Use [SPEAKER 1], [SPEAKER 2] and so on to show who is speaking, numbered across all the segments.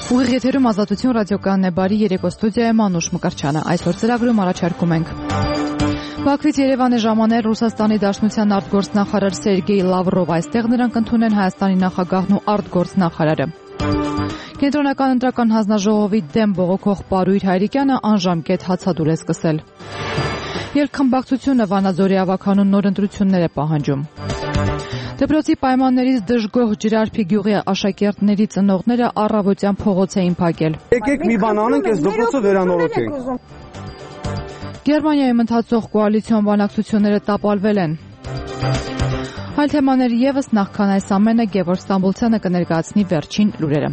[SPEAKER 1] Ուղիղ եթերում Ազատություն ռադիոկայանն է, բարի երեկո, ստուդիայում Անուշ Մկրտչյանը։ Այսօր ծրագրում առաջարկում ենք. Բաքվից Երևան է ժամանել Ռուսաստանի Դաշնության արտգործնախարար Սերգեյ Լավրով, այստեղ նրանք ընդունեն Հայաստանի նախագահն ու արտգործնախարարը։ Կենտրոնական ընտրական հանձնաժողովի դեմ բողոքող Պարույր Հայրիկյանը անժամկետ հացադուլ է սկսել։ Երկխմբակցությունը Վանաձորի ավագանուն նոր ընտրություններ է պահանջում։ Դպրոցի պայմաններից դժգոհ Ջրարփի գյուղի աշակերտների ծնողները առավոտյան փողոց էին փակել։
[SPEAKER 2] Եկեք մի բան անենք, այս դպրոցը վերանորոգենք։
[SPEAKER 1] Գերմանիայում ընթացող կոալիցիոն բանակցությունները տապալվել են։ Այլ թեմաներ ևս, նախքան այս ամենը Գևորգ Ստամբոլցյանը կներկայացնի վերջին լուրերը։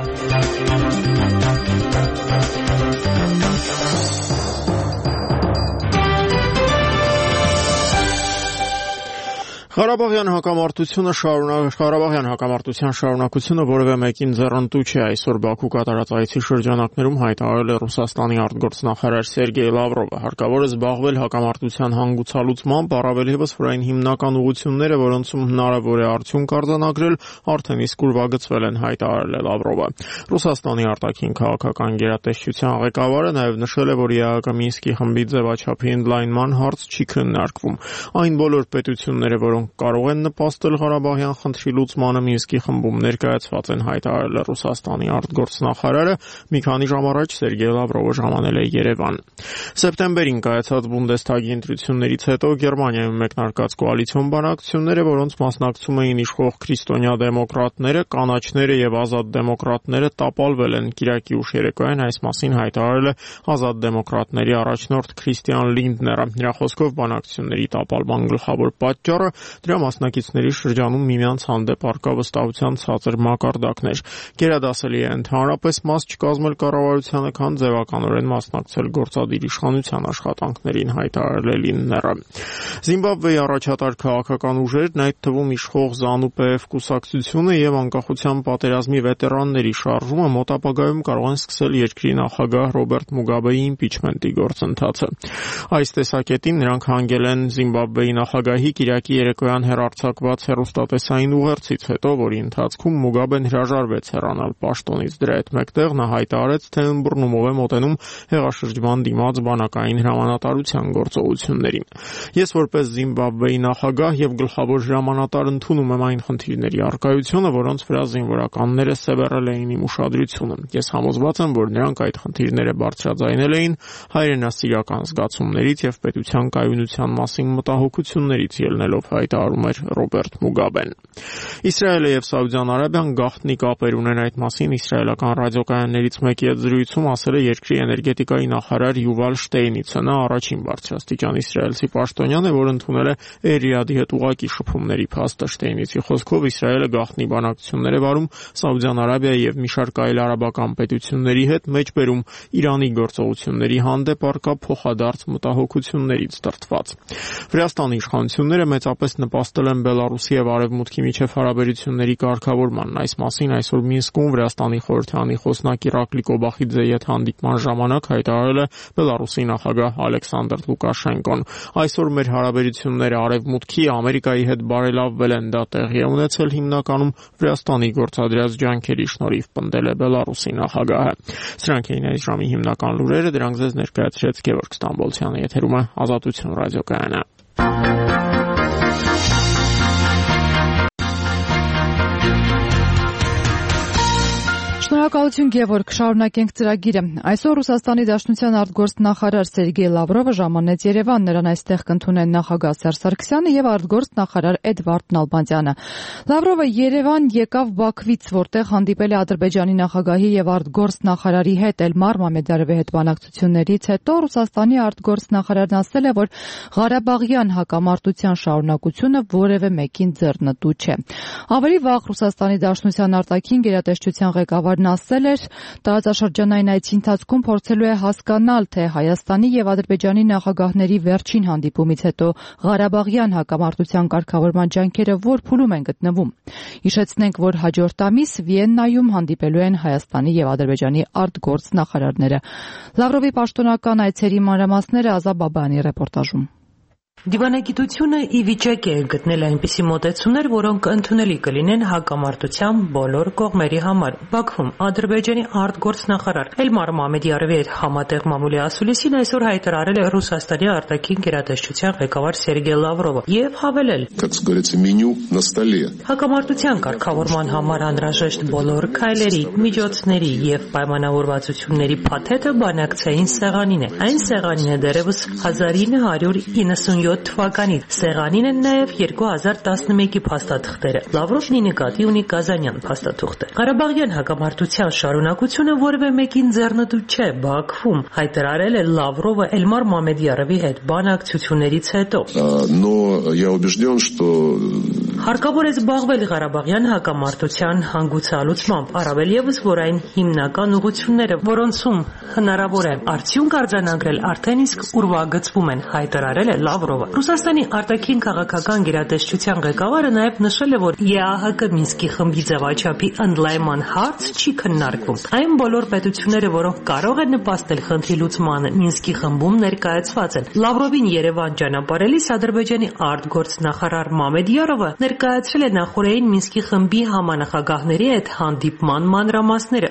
[SPEAKER 3] Ղարաբաղյան հակամարտության շարունակությունը որևէ մեկին ձեռնտու չէ, այսօր Բաքու կատարած այցի շրջանակներում հայտարարել է Ռուսաստանի արտգործնախարար Սերգեյ Լավրովը։ Հարկավոր է զբաղվել հակամարտության հանգուցալուծմամբ, առավել ևս որ այն հիմնական ուղղությունները, որոնցում հնարավոր է արդյունք արձանագրել, արդեն իսկ ուրվագծվել են, հայտարարել է Լավրովը։ Ռուսաստանի արտաքին քաղաքական գերատեսչության ղեկավարը նաև նշել է, որ ԵԱՀԿ Մինսկի խմբի ձևաչափի ընդլայնման հարց չի քննարկվում։ Այն բոլոր պետությունները, որոնք կարող են նպաստել Ղարաբաղյան խնդրի լուծմանը, Մինսկի խմբում ներկայացված են, հայտարարել է Ռուսաստանի արտգործնախարարը։ Մի քանի ժամ առաջ Սերգեյ Լավրովը ժամանել է Երևան։ Սեպտեմբերին կայացած Բունդեսթագի ընտրություններից հետո Գերմանիայում մեկնարկած կոալիցիոն բանակցությունները, որոնց մասնակցում էին իշխող քրիստոնյա դեմոկրատները, կանաչները եւ ազատ դեմոկրատները, տապալվել են։ Կիրակի ուշ երեկոյան այս մասին հայտարարել է ազատ դեմոկրատների առաջնորդ Քրիստիան Լինդները։ Նրա խոսքով բանակցությունների տապալման գլխավոր պատճառը դրա մասնակիցների շրջանում միմյանց հանդեպ առկա վստահության ցածր մակարդակներ։ Գերադասելի է ընդհանրապես մաս չկազմել կառավարությանը, քան ձևականորեն մասնակցել գործադիր իշխանության աշխատանքներին, հայտարարել է Լինդները։ Զիմբաբվեի առաջատար քաղաքական ուժերն, այդ թվում իշխող ZANU-PF կուսակցությունը եւ անկախության պատերազմի վետերանների շարժումը մոտ ապագայում կարող են սկսել երկրի նախագահ Ռոբերտ Մուգաբեի իմպիչմենտի գործընթացը։ Այս տեսակետին նրանք հանգել են Զիմբաբվեի նախագահի Կիրակի երեկոյան հեռարձակված հեռուստատեսային ուղերձից հետո, որի ընթացքում Մուգաբեն հրաժարվեց հեռանալ պաշտոնից։ Դրա հետ մեկտեղ նա հայտարարեց, թե ըմբռնումով է մոտենում հեղաշրջման դիմաց բանակային հրամանատարության գործողություններին։ Ես որպես Զիմբաբվեի նախագահ եւ գլխավոր հրամանատար ընդունում եմ այն խնդիրների առկայությունը, որոնց վրա զինվորականները սևեռել էին իմ ուշադրությունը։ Ես համոզված եմ, որ նրանք այդ խնդիրները բարձրաձայնել էին հայրենասիրական զգացումներից եւ պետության կայունության մասին մտահոգություններից ելնելով, հայտարարում էր Ռոբերտ Մուգաբեն։ Իսրայելը եւ Սաուդյան Արաբիան գաղտնի կապեր ունեն, այդ մասին իսրայելական ռադիոկայաններից մեկի հետ զրույցում ասել է երկրի էներգետիկայի նախարար Յուվալ Շտեյնիցը։ Նա առաջին բարձրաստիճան իսրայելցի պաշտոնյան է, որ ընդունել է Էրիադի հետ ուղղակի շփումների փաստը։ Շտեյնիցի խոսքով Իսրայելը գաղտնի բանակցություններ է վարում Սաուդյան Արաբիայի եւ մի շարք այլ արաբական պետությունների հետ, մեջբերում Իրանի գործողությունների հանդեպ առկա փոխադարձ մտահոգություններից դրդված։ Վրաստանի իշխանությունները մեծապես նպաստել են Բելարուսի եւ Արևմուտքի միջև հարաբերությունների կարգավորմանն։ Այս մասին այսօր Մինսկում Վրաստանի խորհրդարանի խոսնակ Իրակլի Կոբախիձեի հետ հանդիպման ժամանակ հայտարարել է Բելարուսի նախագահ Ալեքսանդր Լուկաշենկոն։ Այսօր մեր հարաբերությունները Արևմուտքի, Ամերիկայի հետ բարելավվել են, դա տեղի է ունեցել հիմնականում Վրաստանի գործադրած ջանքերի շնորհիվ, պնդել է Բելարուսի նախագահը։ Սրանք էին այս ժամի հիմնական լուրերը, դրանք ձեզ ներկայացրեց Գևորգ Ստամբոլցյանը, եթերում է Ազատություն ռադիոկայանը։
[SPEAKER 1] Շնորհակալություն Գևորգ, շարունակենք ծրագիրը։ Այսօր Ռուսաստանի Դաշնության արտգործնախարար Սերգեյ Լավրովը ժամանեց Երևան, նրան այստեղ կընդունեն նախագահ Սերժ Սարգսյանը եւ արտգործնախարար Էդվարդ Նալբանդյանը։ Լավրովը Երևան եկավ Բաքվից, որտեղ հանդիպել է Ադրբեջանի նախագահի եւ արտգործնախարարի հետ։ Էլմար Մամեդարովի հետ բանակցություններից հետո Ռուսաստանի արտգործնախարարն ասել է, որ Ղարաբաղյան հակամարտության շարունակությունը որևէ մեկին ձեռնտու չէ։ Ավելի վաղ Ռուսաստանի Դաշնության արտաքին գերատեսչության ղեկավարն ասել էր, տարածաշրջանային այցի ընթացքում փորձելու է հասկանալ, թե Հայաստանի եւ Ադրբեջանի նախագահների վերջին հանդիպումից հետո Ղարաբաղյան հակամարտության կարգավորման ջանքերը որ փուլում են գտնվում։ Հիշեցնենք, որ հաջորդ ամիս Վիեննայում հանդիպելու են Հայաստանի եւ Ադրբեջանի արտգործնախարարները։ Լավրովի պաշտոնական այցերի մանրամասները Ազա Բաբայանի ռեպորտաժում։
[SPEAKER 4] Դիվանագիտությունը ի վիճակի է գտնել այնպիսի մոտեցումներ, որոնք ընդունելի կլինեն հակամարտության բոլոր կողմերի համար։ Բաքվում Ադրբեջանի արտգործնախարար Էլմար Մամեդյարովի հետ համատեղ մամուլի ասուլիսին այսօր հայտարարել է Ռուսաստանի արտաքին գերատեսչության ղեկավար Սերգեյ Լավրովը եւ հավելել. Հակամարտության կարգավորման համար անհրաժեշտ բոլոր քայլերի, միջոցների եւ պայմանավորվածությունների փաթեթը բանակցային սեղանին է։ Այն սեղանին է դեռևս 1997 թվականից, սեղանին են նաև 2011-ի փաստաթղթերը։ Լավրովն ի նկատի ունի Կազանյան փաստաթուղթը։ Ղարաբաղյան հակամարտության շարունակությունը որևէ մեկին ձեռնտու չէ, Բաքվում հայտարարել է Լավրովը Էլմար Մամեդյարովի հետ բանակցություններից հետո։ Հարկավոր է զբաղվել Ղարաբաղյան հակամարտության հանգուցալուծմամբ, առավել ևս, որ այն հիմնական ուղղությունները, որոնցում հնարավոր է արդյունք արձանագրել, արդեն իսկ ուրվագծվում են, հայտարարել է Լավրովը։ Ռուսաստանի արտաքին քաղաքական գերատեսչության ղեկավարը նաև նշել է, որ ԵԱՀԿ Մինսկի խմբի ձևաչափի ընդլայնման հարց չի քննարկվում։ Այն բոլոր պետությունները, որոնք կարող են նպաստել խնդրի լուծմանը, Մինսկի խմբում ներկայացված են։ Լավրովին Երևան ճանապարհելիս Ադրբեջանի արտգործնախարար Մամեդյարովը ներկայացրել է նախորդային Մինսկի խմբի համանախագահների հետ հանդիպման մանրամասները։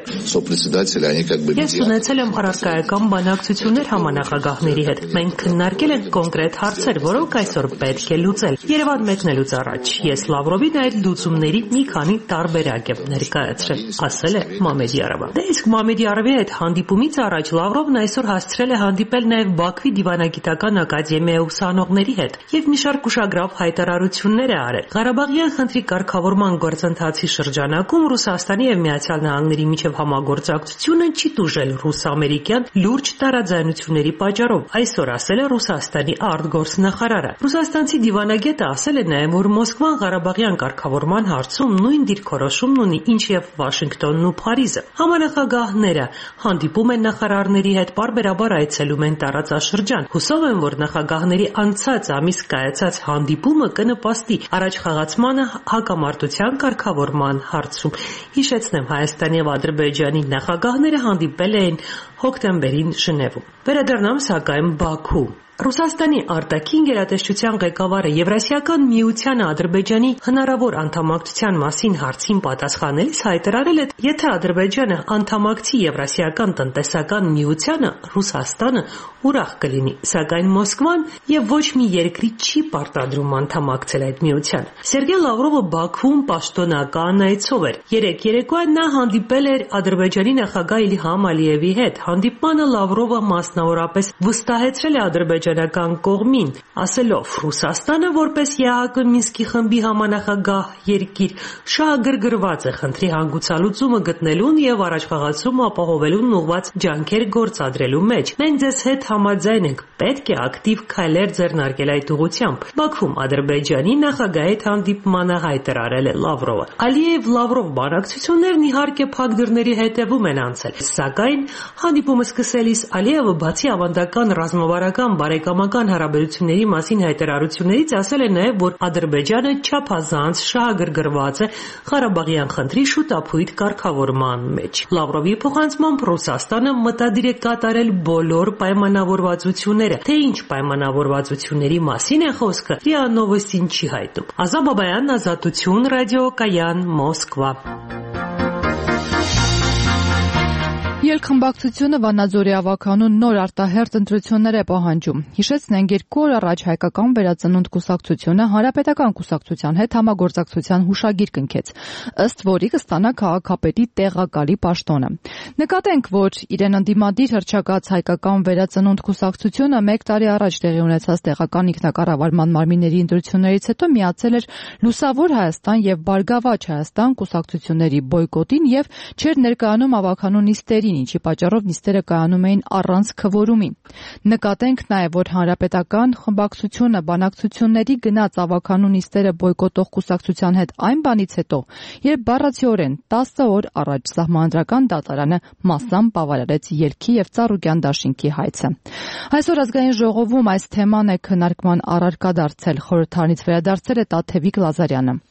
[SPEAKER 4] Ես ունեցել եմ առարկայական բանակցություններ համանախագահների հետ։ Մենք քննարկել ենք կոնկրետ հարցեր, որոնք այսօր պետք է լուծել։ Երևան մեկնելուց առաջ ես Լավրովին այդ լուծումների մի քանի տարբերակ եմ ներկայացրել, ասել է Մամեդյարովը։ Դե իսկ Մամեդյարովի հետ հանդիպումից առաջ Լավրովն այսօր հասցրել է հանդիպել նաև Բաքվի դիվանագիտական ակադեմիայի ուսանողների հետ եւ մի շարք ուշագրավ հայտարարություններ է արել։ Ղարաբաղյան խնդրի կարգավորման գործընթացի շրջանակում Ռուսաստանի եւ Միացյալ Նահանգների միջև համագործակցությունը չի տուժել ռուս-ամերիկյան լուրջ տարաձայնությունների պատճառով, այսօր ասել է Ռուսաստանի արտգործնախարարը։ Ռուսաստանցի դիվանագետը ասել է նաև, որ Մոսկվան Ղարաբաղյան կարգավորման հարցում նույն դիրքորոշումն ունի, ինչ եւ Վաշինգտոնն ու Փարիզը։ Համանախագահները հանդիպում են նախարարների հետ, պարբերաբար այցելում են տարածաշրջան։ Հուսով են, որ նախագահների անցած ամիս կայացած հանդիպումը կնպաստի առաջխաղացմանը հակամարտության կարգավորման հարցում։ Հիշեցնեմ, Հայաստանի եւ Ադրբեջանի նախագահները հանդիպել էին հոկտեմբերին Ժնևում։ Վերադառնամ սակայն Բաքու։ Ռուսաստանի արտաքին գերատեսչության ղեկավարը Եվրասիական միությանը Ադրբեջանի հնարավոր անդամակցության մասին հարցին պատասխանելիս հայտարարել է, եթե Ադրբեջանը անդամակցի Եվրասիական տնտեսական միությանը, Ռուսաստանը ուրախ կլինի, սակայն Մոսկվան եւ ոչ մի երկրի չի պարտադրում անդամակցել այդ միությանը։ Սերգեյ Լավրովը Բաքվում պաշտոնական այցով էր։ Երեկոյան նա հանդիպել էր Ադրբեջանի նախագահ Իլհամ Ալիևի հետ։ Հանդիպմանը Լավրովը մասնավորապես վստահեցրել է ադրբեջանական կողմին, ասելով Ռուսաստանը որպես ԵԱՀԿ Մինսկի խմբի համանախագահ երկիր շահագրգռված է խնդրի հանգուցալուծումը գտնելուն եւ առաջխաղացումը ապահովելուն ուղղված ջանքեր գործադրելու մեջ։ Մենք ձեզ հետ համաձայն ենք, պետք է ակտիվ քայլեր ձեռնարկել այդ ուղղությամբ։ Բաքվում Ադրբեջանի նախագահի հետ հանդիպմանը հայտարարել է Լավրովը։ Ալիև-Լավրով բանակցություններն իհարկե փակ դռների հետևում են անցել, սակայն հանդիպումը սկսելիս Ալիևը բացի ավանդական ռազմավարական բարեկամական հարաբերությունների մասին հայտարարություններից ասել է նաև, որ Ադրբեջանը չափազանց շահագրգռված է Ղարաբաղյան խնդրի շուտափույթ կարգավորման մեջ։ Լավրովի փոխանցմամբ Ռուսաստանը մտադիր է կատարել բոլոր պայմանավորվածությունները, թե ինչ պայմանավորվածությունների մասին է խոսքը, ՌԻԱ Նովոստին չի հայտնում։ Ազա Բաբայան, Ազատություն, Ռադիոկայան, Մոսկվա։
[SPEAKER 1] Երկխմբակցությունը Վանաձորի ավականուն նոր արտահերթ ընտրություններ է պահանջում։ Հիշեցնենք, 2 օր առաջ հայկական վերածնունդ կուսակցությունը Հանրապետական կուսակցության հետ համագործակցության հուշագիր կնքեց, ըստ որի կստանա քաղաքապետի տեղակալի պաշտոնը։ Նկատենք, որ իրեն ընդդիմադիր հռչակած հայկական վերածնունդ կուսակցությունը 1 տարի առաջ տեղի ունեցած տեղական ինքնակառավարման մարմինների ընտրություններից հետո միացել էր Լուսավոր Հայաստան եւ Բարգավաճ Հայաստան կուսակցությունների բոյկոտին եւ չէր ներկայանում ավականու նիստերին, ինչի պատճառով նիստերը կայանում էին առանց քվորումի։ Նկատենք նաև, որ Հանրապետական խմբակցությունը բանակցությունների գնաց ավականու նիստերը բոյկոտող կուսակցության հետ այն բանից հետո, երբ բառացիորեն 10 օր առաջ Սահմանադրական դատարանը մասամբ բավարարեց Ելքի եւ Ծառուկյան դաշինքի հայցը։ Այսօր ազգային ժողովում այս թեման է քննարկման առարկա դարձել, խորհրդարանից վերադարձել է Տաթևիկ Լազարյանը։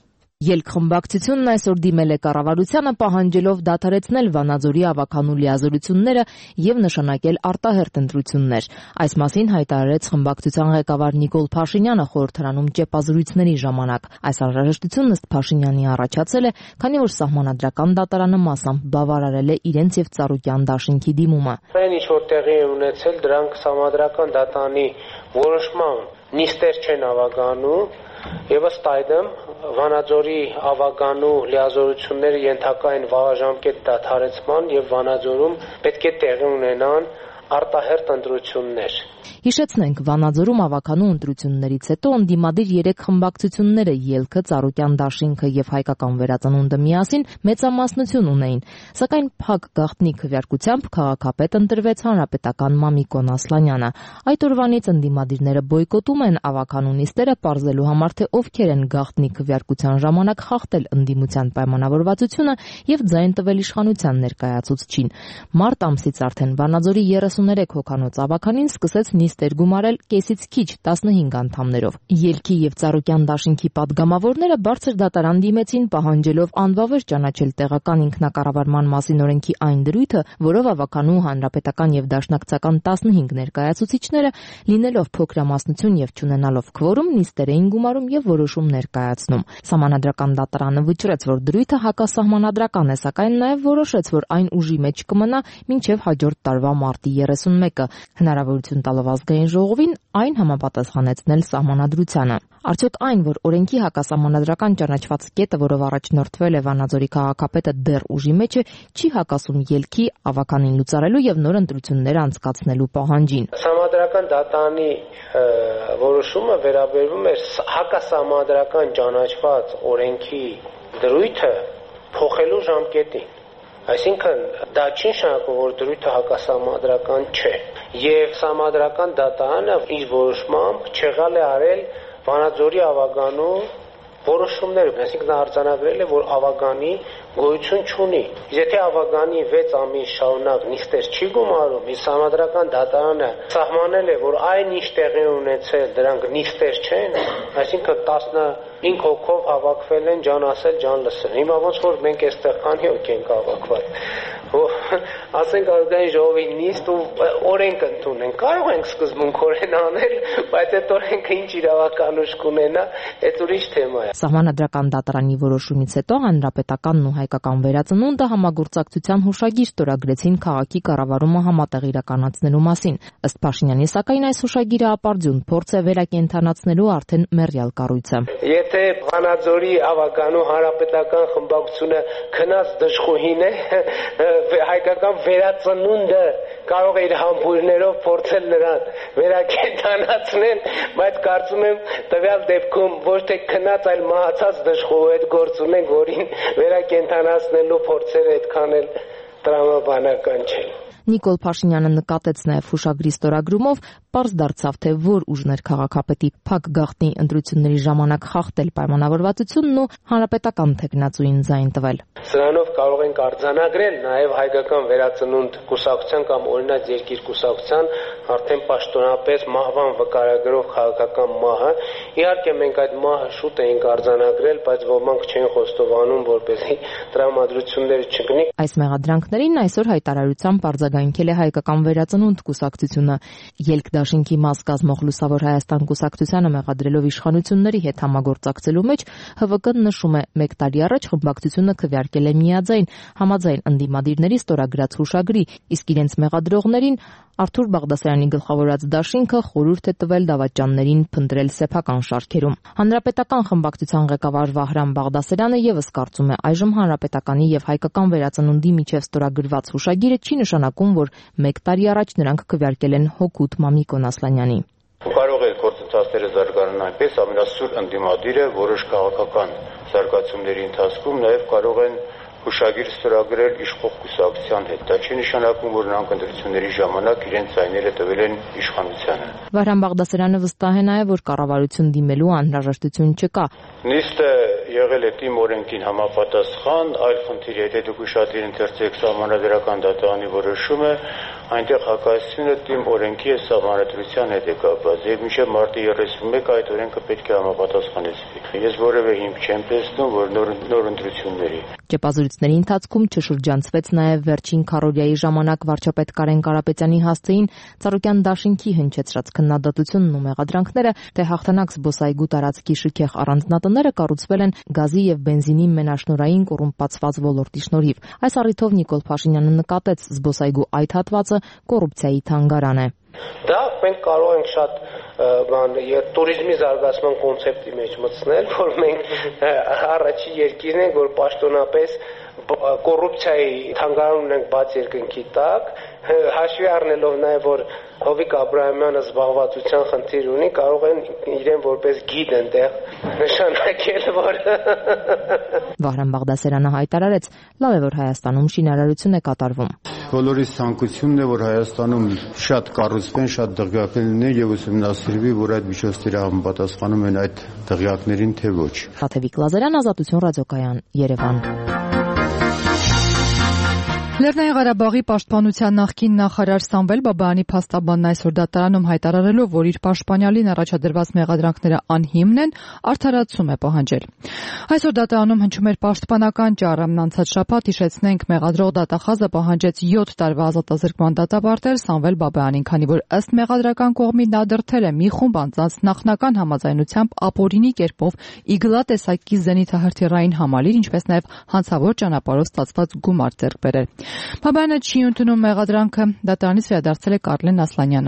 [SPEAKER 5] Ելքխմբակցությունն այսօր դիմել է կառավարությանը պահանջելով դադարեցնել Վանաձորի ավագանու լիազորությունները եւ նշանակել արտահերթ ընտրություններ։ Այս մասին հայտարարեց խմբակցության ղեկավար Նիկոլ Փաշինյանը խորհրդարանում ճեպազրույցների ժամանակ։ Այս անհրաժեշտությունն ըստ Փաշինյանի առաջացել է, քանի որ սահմանադրական դատարանը մասամբ բավարարել է իրենց եւ Ծառուկյան դաշինքի դիմումը։
[SPEAKER 6] Այն ինչ որ տեղի է ունեցել, դրանք սահմանադրական դատարանի որոշման նիստեր չեն ավագանում եւ ըստ այդմ Վանաձորի ավագանու լիազորությունները ենթակա են վաղաժամկետ դադարեցման եւ Վանաձորում պետք է տեղի ունենան արտահերթ ընտրություններ։
[SPEAKER 5] Հիշեցնենք, Վանաձորում ավագանու ընտրություններից հետո ընդդիմադիր 3 խմբակցությունները՝ Ելքը, Ծառուկյան դաշինքը եւ Հայկական վերածնունդը միասին մեծամասնություն ունեին, սակայն փակ գաղտնի քվեարկությամբ քաղաքապետ ընտրվեց հանրապետական Մամիկոն Ասլանյանը։ Այդ օրվանից ընդդիմադիրները բոյկոտում են ավագանու նիստերը, պարզելու համար, թե ովքեր են գաղտնի քվեարկության ժամանակ խախտել ընդդիմության պայմանավորվածությունը եւ ձայն տվել իշխանության ներկայացուցչին։ Մարտ ամսից արդեն Վանաձորի 33 հոգանոց ավագանին սկսեց նիստեր գումարել կեսից քիչ 15 անդամներով։ Ելքի եւ Ծառուկյան դաշինքի падգամավորները բարձր դատարան դիմեցին պահանջելով անվավեր ճանաչել տեղական ինքնակառավարման մասին օրենքի այն դրույթը, որով ավագանու հանրապետական եւ դաշնակցական 15 ներկայացուցիչները լինելով փոքրամասնություն եւ չունենալով քվորում նիստեր էին գումարում եւ որոշում ներկայացնում։ Սահմանադրական դատարանը վճռեց, որ դրույթը հակասահմանադրական է, սակայն նաեւ որոշեց, որ այն ուժի մեջ կմնա մինչեւ հաջորդ տարվա մարտի 31-ը, հնարավորություն տալով ազգային ժողովին այն համապատասխանեցնել սահմանադրությանը։ Արդյոք այն, որ օրենքի հակասահմանադրական ճանաչված կետը, որով առաջնորդվել է Վանաձորի քաղաքապետը, դեռ ուժի մեջ է, չի հակասում ելքի ավականին լուծարելու եւ նոր ընտրություններ անցկացնելու պահանջին։
[SPEAKER 6] Սահմանադրական դատարանի որոշումը վերաբերվում է հակասահմանադրական ճանաչված օրենքի դրույթը փոխելու ժամկետին։ Այսինքն դա չի նշանակում, որ դրույթը հակասահմանադրական չէ։ Եվ սահմանադրական դատարանը իր որոշմամբ չեղալ է արել Վանաձորի ավագանու որոշումներ, այսինքն նա արձանագրել է, որ ավագանի գոյություն չունի։ Եթե ավագանի 6 ամիս շարունակ նիստեր չի գումարում, իսկ սահմանադրական դատարանը սահմանել է, որ այն ինչ տեղի ունեցել, դրանք նիստեր չեն, այսինքն 15 հոգով հավաքվել են ջան ասել, ջան լսել։ Հիմա ոնց որ մենք այստեղ քանի հոգ ենք հավաքված։ Ասենք ազգային ժողովի նիստ ու օրենք ընդունենք։ Կարող ենք սկզբունքորեն անել, բայց այդ օրենքը ինչ իրավականություն կունենա, այդ ուրիշ թեմա է։
[SPEAKER 5] Սահմանադրական դատարանի որոշումից հետո հանրապետականն ու Հայկական վերածնունդը համագործակցության հուշագիր ստորագրեցին քաղաքի կառավարումը համատեղ իրականացնելու մասին։ Ըստ Փաշինյանի, սակայն այս հուշագիրը ապարդյուն փորձ է վերակենդանացնելու արդեն մեռյալ կառույցը։
[SPEAKER 6] Եթե Վանաձորի ավականու հանրապետական խմբակցությունը քնած դժխոհին է, Հայկական վերածնունդը կարող է իր համբույրներով փորձել նրան վերակենդանացնել, բայց կարծում եմ տվյալ դեպքում ոչ թե քնած, այլ մահացած դժխոհու հետ գործ ունենք, որին վերակենդանացնելու փորձերը այդքան էլ տրամաբանական չեն։
[SPEAKER 5] Նիկոլ Փաշինյանը նկատեց նաև հուշագրի ստորագրումով, պարզ դարձավ, թե որ ուժներ քաղաքապետի փակ գաղտնի ընտրությունների ժամանակ խախտել պայմանավորվածությունն ու հանրապետական թեկնածուին ձայն տվել։
[SPEAKER 6] Սրանով կարող ենք արձանագրել նաև Հայկական վերածնունդ կուսակցության կամ օրինաց երկիր կուսակցության արդեն պաշտոնապես մահվան վկարագրով քաղաքական մահը։ Իհարկե մենք այդ մահը շուտ էինք արձանագրել, բայց ոմանք չեն խոստովանում, որպեսզի տրամադրությունները չգնի։
[SPEAKER 5] Այս մեղադրանքներին այսօր հայտարարությամբ արձագանքել է Հայկական վերածնունդ կուսակցությունը։ Ելք դաշինքի մաս կազմող Լուսավոր Հայաստան կուսակցությանը մեղադրելով իշխանությունների հետ համագործակցելու մեջ ՀՎԿ-ն նշում է, 1 տարի առաջ խմբակցությունը քվեարկել է միաձայն համաձայն ընդդիմադիրների ստորագրած հուշագրի, իսկ իրենց մեղադրողներին Արթուր Բաղդասարյանի գլխավորած դաշինքը խորհուրդ է տվել դավաճաններին փնտրել սեփական շարքերում։ Հանրապետական խմբակցության ղեկավար Վահրամ Բաղդասարյանը եւս կարծում է, այժմ Հանրապետականի եւ Հայկական վերածնունդի միջև ստորագրված հուշագիրը չի նշանակում, որ 1 տարի առաջ նրանք քվեարկել են հօգուտ Մամիկոն Ասլանյանի։
[SPEAKER 7] Կարող է գործընթացները զարգանան այնպես, ամենասուր ընդդիմադիրը որոշ քաղաքական զարգացումների ընթացքում նաև կարող են հուշագիր ստորագրել իշխող կուսակցության հետ։ Դա չի նշանակում, որ նրանք ընտրությունների ժամանակ իրենց ձայները տվել են իշխանությանը։
[SPEAKER 5] Վահրամ Բաղդասարյանը վստահ է նաև, որ կառավարություն դիմելու անհրաժեշտություն չկա։
[SPEAKER 7] Նիստը եղել է թիմ օրենքին համապատասխան, այլ խնդիր է, եթե դուք ուշադիր ընթերցեք սահմանադրական դատարանի որոշումը, այնտեղ հակասությունը թիմ օրենքի եւ սահմանադրության հետ է կապված եւ մինչեւ մարտի 31 այդ օրենքը պետք է համապատասխանեցվի։ Ես որևէ հիմք չեմ տեսնում, որ նոր ընտրությունների
[SPEAKER 5] Ճեպազրույցների ընթացքում չշրջանցվեց նաև վերջին քառօրյայի ժամանակ վարչապետ Կարեն Կարապետյանի հասցեին Ծառուկյան դաշինքի հնչեցրած քննադատությունն ու մեղադրանքները, թե հաղթանակ զբոսայգու տարածքի շքեղ առանձնատները կառուցվել են գազի եւ բենզինի մենաշնորհային կոռումպացված ոլորտի շնորհիվ։ Այս առիթով Նիկոլ Փաշինյանը նկատեց զբոսայգու այդ հատվածը կոռուպցիայի թանգարան է։
[SPEAKER 6] Դա մենք կարող ենք շատ տուրիզմի զարգացման կոնցեպտի մեջ մտցնել, որ մենք առաջի երկիրն ենք, որ պաշտոնապես կոռուպցիայի թանգարան ունենք բաց երկնքի տակ, հաշվի առնելով նաև որ Հովիկ Աբրահամյանը զբաղվածության խնդիր ունի, կարող են իրեն որպես գիդ այնտեղ նշանակել, որ
[SPEAKER 5] Վահրամ Բաղդասարյանը հայտարարեց, լավ է, որ Հայաստանում շինարարություն է կատարվում։
[SPEAKER 8] Բոլորիս ցանկությունն է, որ Հայաստանում շատ կառուցվեն, շատ դղյակներ լինեն եւ ուսումնասիրվի, որ այդ միջոցները համապատասխանում են այդ դղյակներին, թե ոչ։
[SPEAKER 5] Թաթևիկ Լազարյան, Ազատություն ռադիոկայան, Երևան։
[SPEAKER 1] Լեռնային Ղարաբաղի պաշտպանության նախկին նախարար Սամվել Բաբայանի փաստաբանն այսօր դատարանում հայտարարելով, որ իր պաշտպանյալին առաջադրված մեղադրանքները անհիմն են, արդարացում է պահանջել։ Այսօր դատարանում հնչում էր պաշտպանական ճառը։ Անցած շաբաթ հիշեցնենք, մեղադրող դատախազը պահանջեց 7 տարվա ազատազրկման դատապարտել Սամվել Բաբայանին, քանի որ ըստ մեղադրական կողմի նա դրդել է մի խումբ անձանց նախնական համաձայնությամբ ապօրինի կերպով իգլա տեսակի զենիթահրթիռային համալիր, ինչպես նաև հանցավոր ճանապարհով ստացված գումար ձեռք բերել։ Բաբայանը չի ընդունում մեղադրանքը, դատարանից վերադարձել է Կարլեն Ասլանյանը։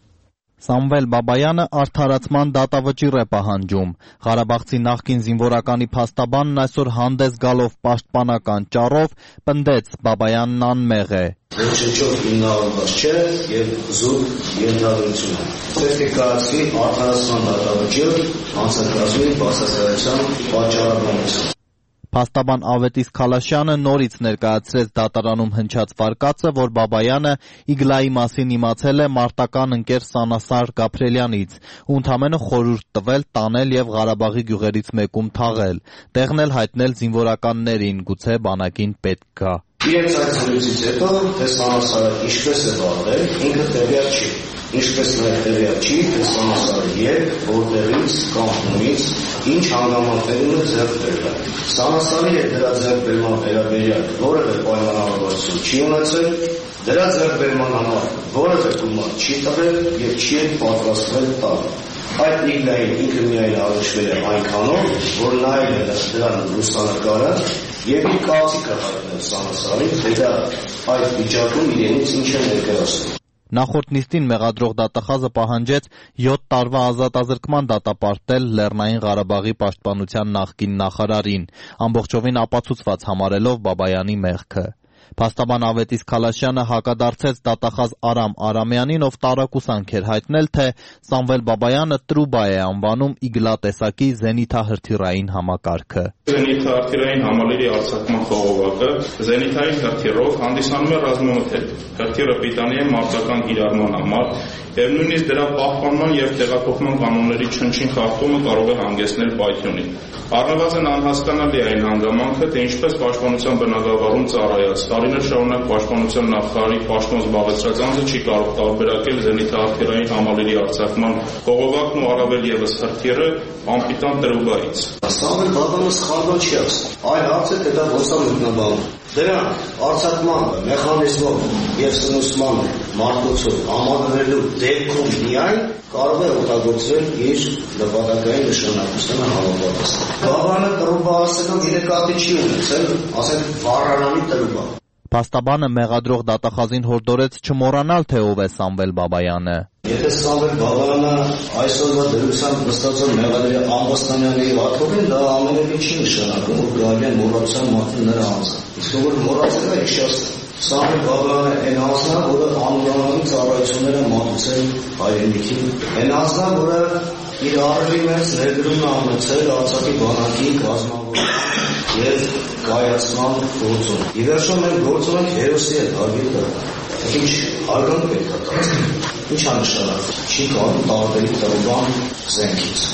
[SPEAKER 9] Սամվել Բաբայանը արդարացման դատավճիռ է պահանջում։ Ղարաբաղցի նախկին զինվորականի փաստաբանն այսօր հանդես գալով պաշտպանական ճառով պնդեց Բաբայանն անմեղ է։
[SPEAKER 10] Վերջնչով հիմնավորված չէ եւ զուտ ենթադրություն է։ Պետք է կայացվի արդարացման դատավճիռ անցակազմի բացասարության պատճառաբանությամբ։
[SPEAKER 9] Փաստաբան Ավետիս Քալաշյանը նորից ներկայացրեց դատարանում հնչած վարկածը, որ Բաբայանը իգլայի մասին իմացել է մարտական ընկեր Սանասար Գաբրելյանից ու ընդամենը խորհուրդ տվել տանել եւ Ղարաբաղի գյուղերից մեկում թաղել, տեղն էլ հայտնել զինվորականներին, գուցե բանակին պետք գա։
[SPEAKER 10] Իրենց այդ զրույցից հետո թե Սանասարը ինչպես է վարվել, ինքը տեղյակ չի։ Ինչպես նաև տեղյակ չի, թե Սանասարը երբ, որտեղից, կանոնից, ինչ հանգամանքներում է ձեռք բերվել։ Սանասարի հետ դրա ձեռքբերման վերաբերյալ որևէ պայմանավորվածություն չի ունեցել, դրա ձեռքբերման համար որևէ գումար չի տվել եւ չի պատրաստվել տալ։ Այդ իգլային ինքը միայն առնչվել է այնքանով, որ նայել է դրան լուսանկարը եւ իր կարծիքը հայտնել Սանասարին, թե դա այդ վիճակում իրենից ինչ է ներկայացնում։
[SPEAKER 9] Նախորդ նիստին մեղադրող դատախազը պահանջեց 7 տարվա ազատազրկման դատապարտել Լեռնային Ղարաբաղի պաշտպանության նախկին նախարարին, ամբողջովին ապացուցված համարելով Բաբայանի մեղքը։ Փաստաբան Ավետիս Քալաշյանը հակադարձեց դատախազ Արամ Արամյանին, ով տարակուսանք էր հայտնել, թե Սամվել Բաբայանը տրուբա է անվանում իգլա տեսակի զենիթահրթիռային համակարգը։
[SPEAKER 11] Զենիթահրթիռային համալիրի արձակման խողովակը զենիթային հրթիռով հանդիսանում է ռազմամթերք։ Հրթիռը պիտանի է մարտական կիրառման համար եւ նույնիսկ դրա պահպանման եւ տեղափոխման կանոնների չնչին խախտումը կարող է հանգեցնել պայթյունի։ Առնվազն անհասկանալի է այն հանգամանքը, թե ինչպես պաշտպանության բնագավառում ծառայած տարիներ շարունակ պաշտպանության նախարարի պաշտոն զբաղեցրած անձը չի կարող տարբերակել զենիթահրթիռային համալիրի արձակման խողովակն ու առավել եւս հրթիռը անպիտան տրուբայից։
[SPEAKER 10] Սամվել Բաբայանը սխալված չի ասում։ Այլ հարց է, թե դա ոնց է մեկնաբանում։ Դրանք արձակման մեխանիզմով եւ սնուցման մարտոցով համադրելու դեպքում միայն կարող է օգտագործվել իր նպատակային նշանակությունը համապատասխան։ Բաբայանը տրուբա ասելով իր կապի չի ունեցել, ասենք վառարանի տրուբա։
[SPEAKER 9] Փաստաբանը մեղադրող դատախազին հորդորեց չմոռանալ, թե ով է Սամվել Բաբայանը։
[SPEAKER 10] Եթե Սամվել Բաբայանը այսօրվա դրությամբ նստածը մեղադրի ամբաստանյանի վարքովին, դա ամենևին չի նշանակում, որ կարելի է մոռացության մատնել նրա անձը։ Իսկ որ մոռացել է ինչ ասել։ Սամվել Բաբայանը այն անձն է, որը անուրանալի ծառայություններ է մատուցել հայրենիքին, այն անձն է, որը իր առելի մեծ ներդրումն ունեցել Արցախի բանակի կազմավորման եւ կայացման գործում։ Ի վերջո մենք գործում ենք հերոսի հետ հարգելի։ Ինչ արգանք պետք է տալ։ Ինչ անշարժ չի կարող տարբերի տրուբան զենքից։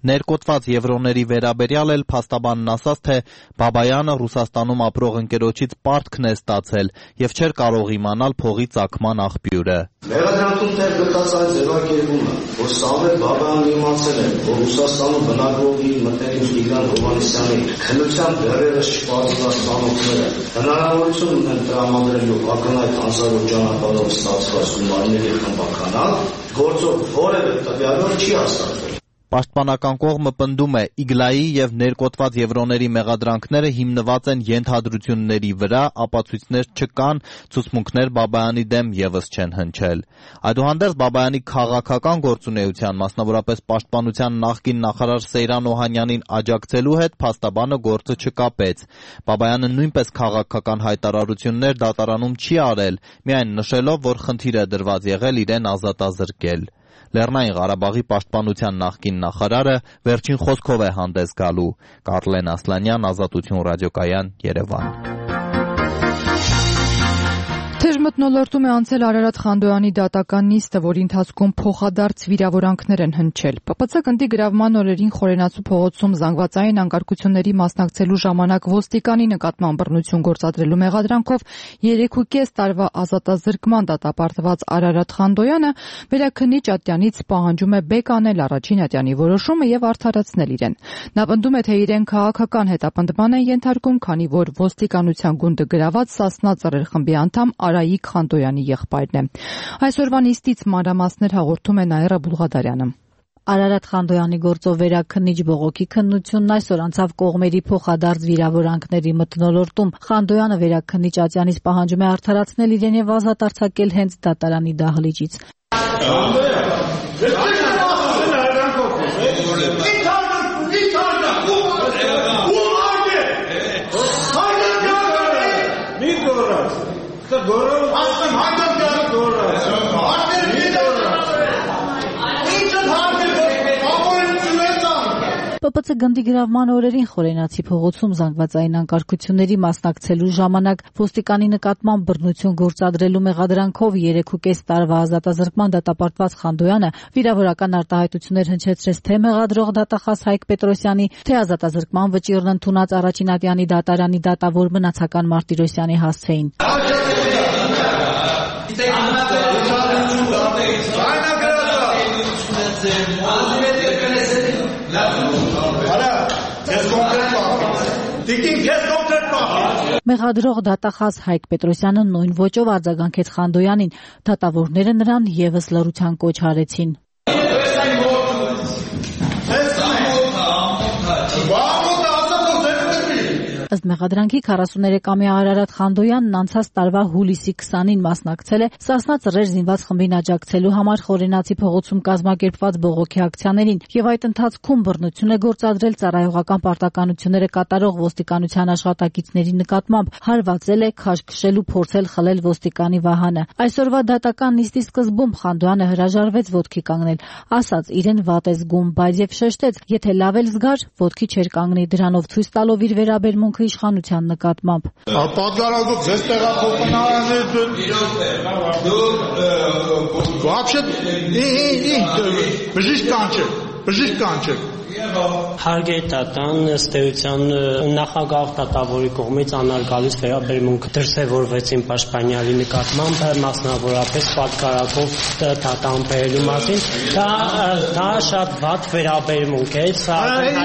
[SPEAKER 9] Ներկոտված եվրոների վերաբերյալ էլ փաստաբանն ասաց, թե Բաբայանը Ռուսաստանում ապրող ընկերոջից պարտքն է ստացել եւ չէր կարող իմանալ փողի ծագման աղբյուրը։
[SPEAKER 10] Մեղադրանքում տեղ գտած այդ ձևակերպումը, որ Սամվել Բաբայանն իմացել է, որ Ռուսաստանում բնակվող իր մտերիմ Տիգրան Հովհաննիսյանի քննությամբ դեռևս չպարզված ցանոթները հնարավորություն ունեն տրամադրելու ակնհայտ անձավոր ճանապարհով ստացված գումարների խմբականալ, գործով որևէ տվյալով չի հաստատվել։
[SPEAKER 9] Պաշտպանական կողմը պնդում է, Իգլայի եւ ներկոտված եվրոների մեղադրանքները հիմնված են ենթադրությունների վրա, ապացույցներ չկան, ցուցմունքներ Բաբայանի դեմ եւս չեն հնչել։ Այդուհանդերձ Բաբայանի քաղաքական գործունեության, մասնավորապես պաշտպանության նախկին նախարար Սեյրան Օհանյանին աջակցելու հետ փաստաբանը գործը չկապեց։ Բաբայանը նույնպես քաղաքական հայտարարություններ դատարանում չի արել, միայն նշելով, որ խնդիր է դրված եղել իրեն ազատազրկել։ Լեռնային Ղարաբաղի պաշտպանության նախկին նախարարը վերջին խոսքով է հանդես գալու։ Կարլեն Ասլանյան, Ազատություն ռադիոկայան, Երևան։
[SPEAKER 1] Թեժ մթնոլորտում է անցել Արարատ Խանդոյանի դատական նիստը, որի ընթացքում փոխադարձ վիրավորանքներ են հնչել։ ՊՊՑ գնդի գրավման օրերին Խորենացու փողոցում զանգվածային անկարգությունների մասնակցելու ժամանակ ոստիկանի նկատմամբ բռնություն գործադրելու մեղադրանքով 3.5 տարվա ազատազրկման դատապարտված Արարատ Խանդոյանը վերաքննիչ ատյանից պահանջում է բեկ անել առաջին ատյանի որոշումը եւ արդարացնել իրեն։ Նա պնդում է, թե իրեն քաղաքական հետապնդման են ենթարկում, քանի որ ոստիկանության գունդը գրաված Սասնա ծռեր խմբի անդամ Արայիկ Խանդոյանի եղբայրն է։ Այսօրվա նիստից մանրամասներ հաղորդում է Նաիրա Բուլղադարյանը։
[SPEAKER 12] Արարատ Խանդոյանի գործով վերաքննիչ բողոքի քննությունն այսօր անցավ կողմերի փոխադարձ վիրավորանքների մթնոլորտում։ Խանդոյանը վերաքննիչ ատյանից պահանջում է արդարացնել իրեն եւ ազատ արձակել հենց դատարանի դահլիճից։ ՊՊՑ գնդի գրավման օրերին Խորենացի փողոցում զանգվածային անկարգությունների մասնակցելու ժամանակ ոստիկանի նկատմամբ բռնություն գործադրելու մեղադրանքով 3.5 տարվա ազատազրկման դատապարտված Խանդոյանը վիրավորական արտահայտություններ հնչեցրեց թե մեղադրող դատախազ Հայկ Պետրոսյանի, թե ազատազրկման վճիռն ընդունած առաջին ատյանի դատարանի դատավոր Մնացական Մարտիրոսյանի հասցեին։ Մեղադրող դատախազ Հայկ Պետրոսյանը նույն ոճով արձագանքեց Խանդոյանին, դատավորները նրան եւս լռության կոչ արեցին։ Ըստ մեղադրանքի 43-ամյա Արարատ Խանդոյանն անցած տարվա հուլիսի 20-ին մասնակցել է Սասնա ծռեր զինված խմբին աջակցելու համար Խորենացի փողոցում կազմակերպված բողոքի ակցիաներին եւ այդ ընթացքում բռնություն է գործադրել ծառայողական պարտականությունները կատարող ոստիկանության աշխատակիցների նկատմամբ, հարվածել է, քաշքշել ու փորձել խլել ոստիկանի վահանը։ Այսօրվա դատական նիստի սկզբում Խանդոյանը հրաժարվեց ոտքի կանգնել, ասաց իրեն վատ է զգում, բայց եւ շեշտեց, եթե լավ էլ զգար, ոտքի չէր կանգնի, դրանով ցույց տալով իր վերաբերմունքը իշխանության նկատմամբ։
[SPEAKER 13] Պատգարազով ձեզ տեղափոխանալ вообще բժիշկ կանչեք։
[SPEAKER 14] Հարգելի տատան, ըստ էության նախագահ դատավորի կողմից անարգալից վերաբերմունք դրսևորվեցին պաշտպանյալի նկատմամբ, մասնավորապես պատկարակով դատան բերելու մասին։ Դա շատ վատ վերաբերմունք է, սա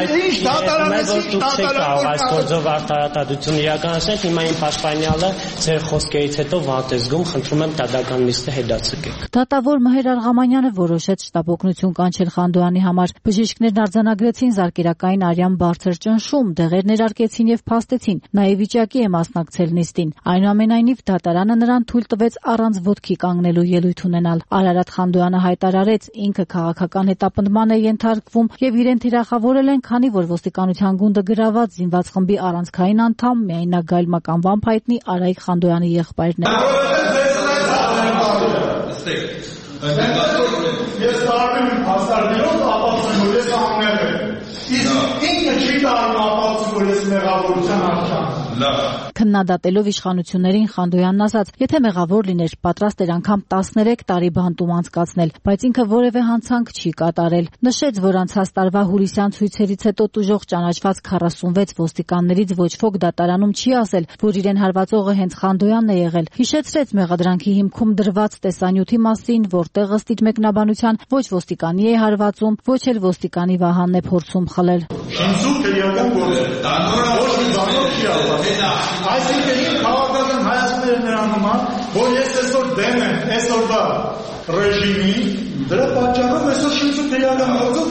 [SPEAKER 14] այս գործով արդարադատություն իրականացնել, հիմա իմ պաշտպանյալը ձեր խոսքերից հետո վատ է զգում, խնդրում եմ դատական նիստը հետաձգեք։
[SPEAKER 12] Դատավոր Մհեր Արղամանյանը որոշեց շտապօգնություն կանչել Խանդոյանի համար։ Բժիշկներն արձանագրեցին զարկերակային արյան բարձր ճնշում, դեղեր ներարկեցին եւ փաստեցին, նա ի վիճակի է մասնակցել նիստին։ Այնուամենայնիվ դատարանը նրան թույլ տվեց առանց ոտքի կանգնելու ելույթ ունենալ։ Արարատ Խանդոյանը հայտարարեց, ինքը քաղաքական հետապնդման է ենթարկվում եւ իրեն թիրախավորել են, քանի որ ոստիկանության գունդը գրաված զինված խմբի առանցքային անդամ միայնագայլ մականվամբ հայտնի Արայիկ Խանդոյանի եղբայրն է։
[SPEAKER 13] Ես տարբեր հաստատներով ապացուցում եմ, ես անգնել եմ։ Իսկ Այսինքն չի կարող ապացուցել, որ ես մեղավորության արժան եմ։
[SPEAKER 12] Քննադատելով իշխանություններին Խանդոյանն ասաց, եթե մեղավոր լիներ, պատրաստ էր անգամ 13 տարի բանտում անցկացնել, բայց ինքը որևէ հանցանք չի կատարել։ Նշեց, որ անցած տարվա հուլիսյան ցույցերից հետո տուժող ճանաչված 46 ոստիկաններից ոչ ոք դատարանում չի ասել, որ իրեն հարվածողը հենց Խանդոյանն է եղել։ Հիշեցրեց մեղադրանքի հիմքում դրված տեսանյութի մասին, որտեղ ըստ իր մեկնաբանության ոչ ոստիկանի է հարվածում, ոչ էլ ոստիկանի Վահանն է փորձում խլել։
[SPEAKER 13] Շինսու քրեական գործ է։ Ոչ մի բանով չի ապացուցել։ Այսինքն իմ քաղաքական հայացքները նրան նման, որ ես այսօր դեմ եմ այսօրվա ռեժիմին, դրա պատճառով այսօր շինսու քրեական գործով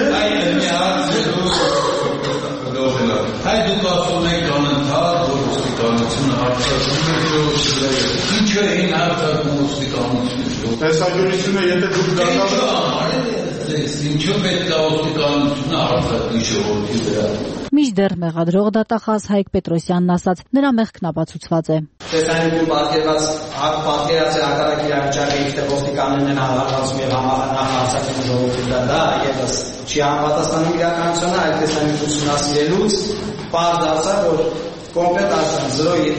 [SPEAKER 15] Հայ դուք ասում եք անընդհատ, որ ոստիկանությունը հարձակում է ժողովրդի։ Ինչ է այն հարձակում ոստիկանությունը։
[SPEAKER 13] Տեսակյունությունը եթե դուք գնաք
[SPEAKER 15] ինչու պետք է ոստիկանությունը հարձակվի ժողովրդի վրա։
[SPEAKER 12] Մինչդեռ մեղադրող դատախազ Հայկ Պետրոսյանն ասաց, նրա մեղքն ապացուցված է։
[SPEAKER 16] Տեսանյութում պատկերված է հակառակ իրավիճակը, թե ոստիկաններն են հարվածում եւ համահարցակում ժողովրդի վրա, դա եւս չի համապատասխանում իրականությանը, այդ տեսանյութը ուսումնասիրելուց պարզ դարձավ, որ կոնկրետ ասած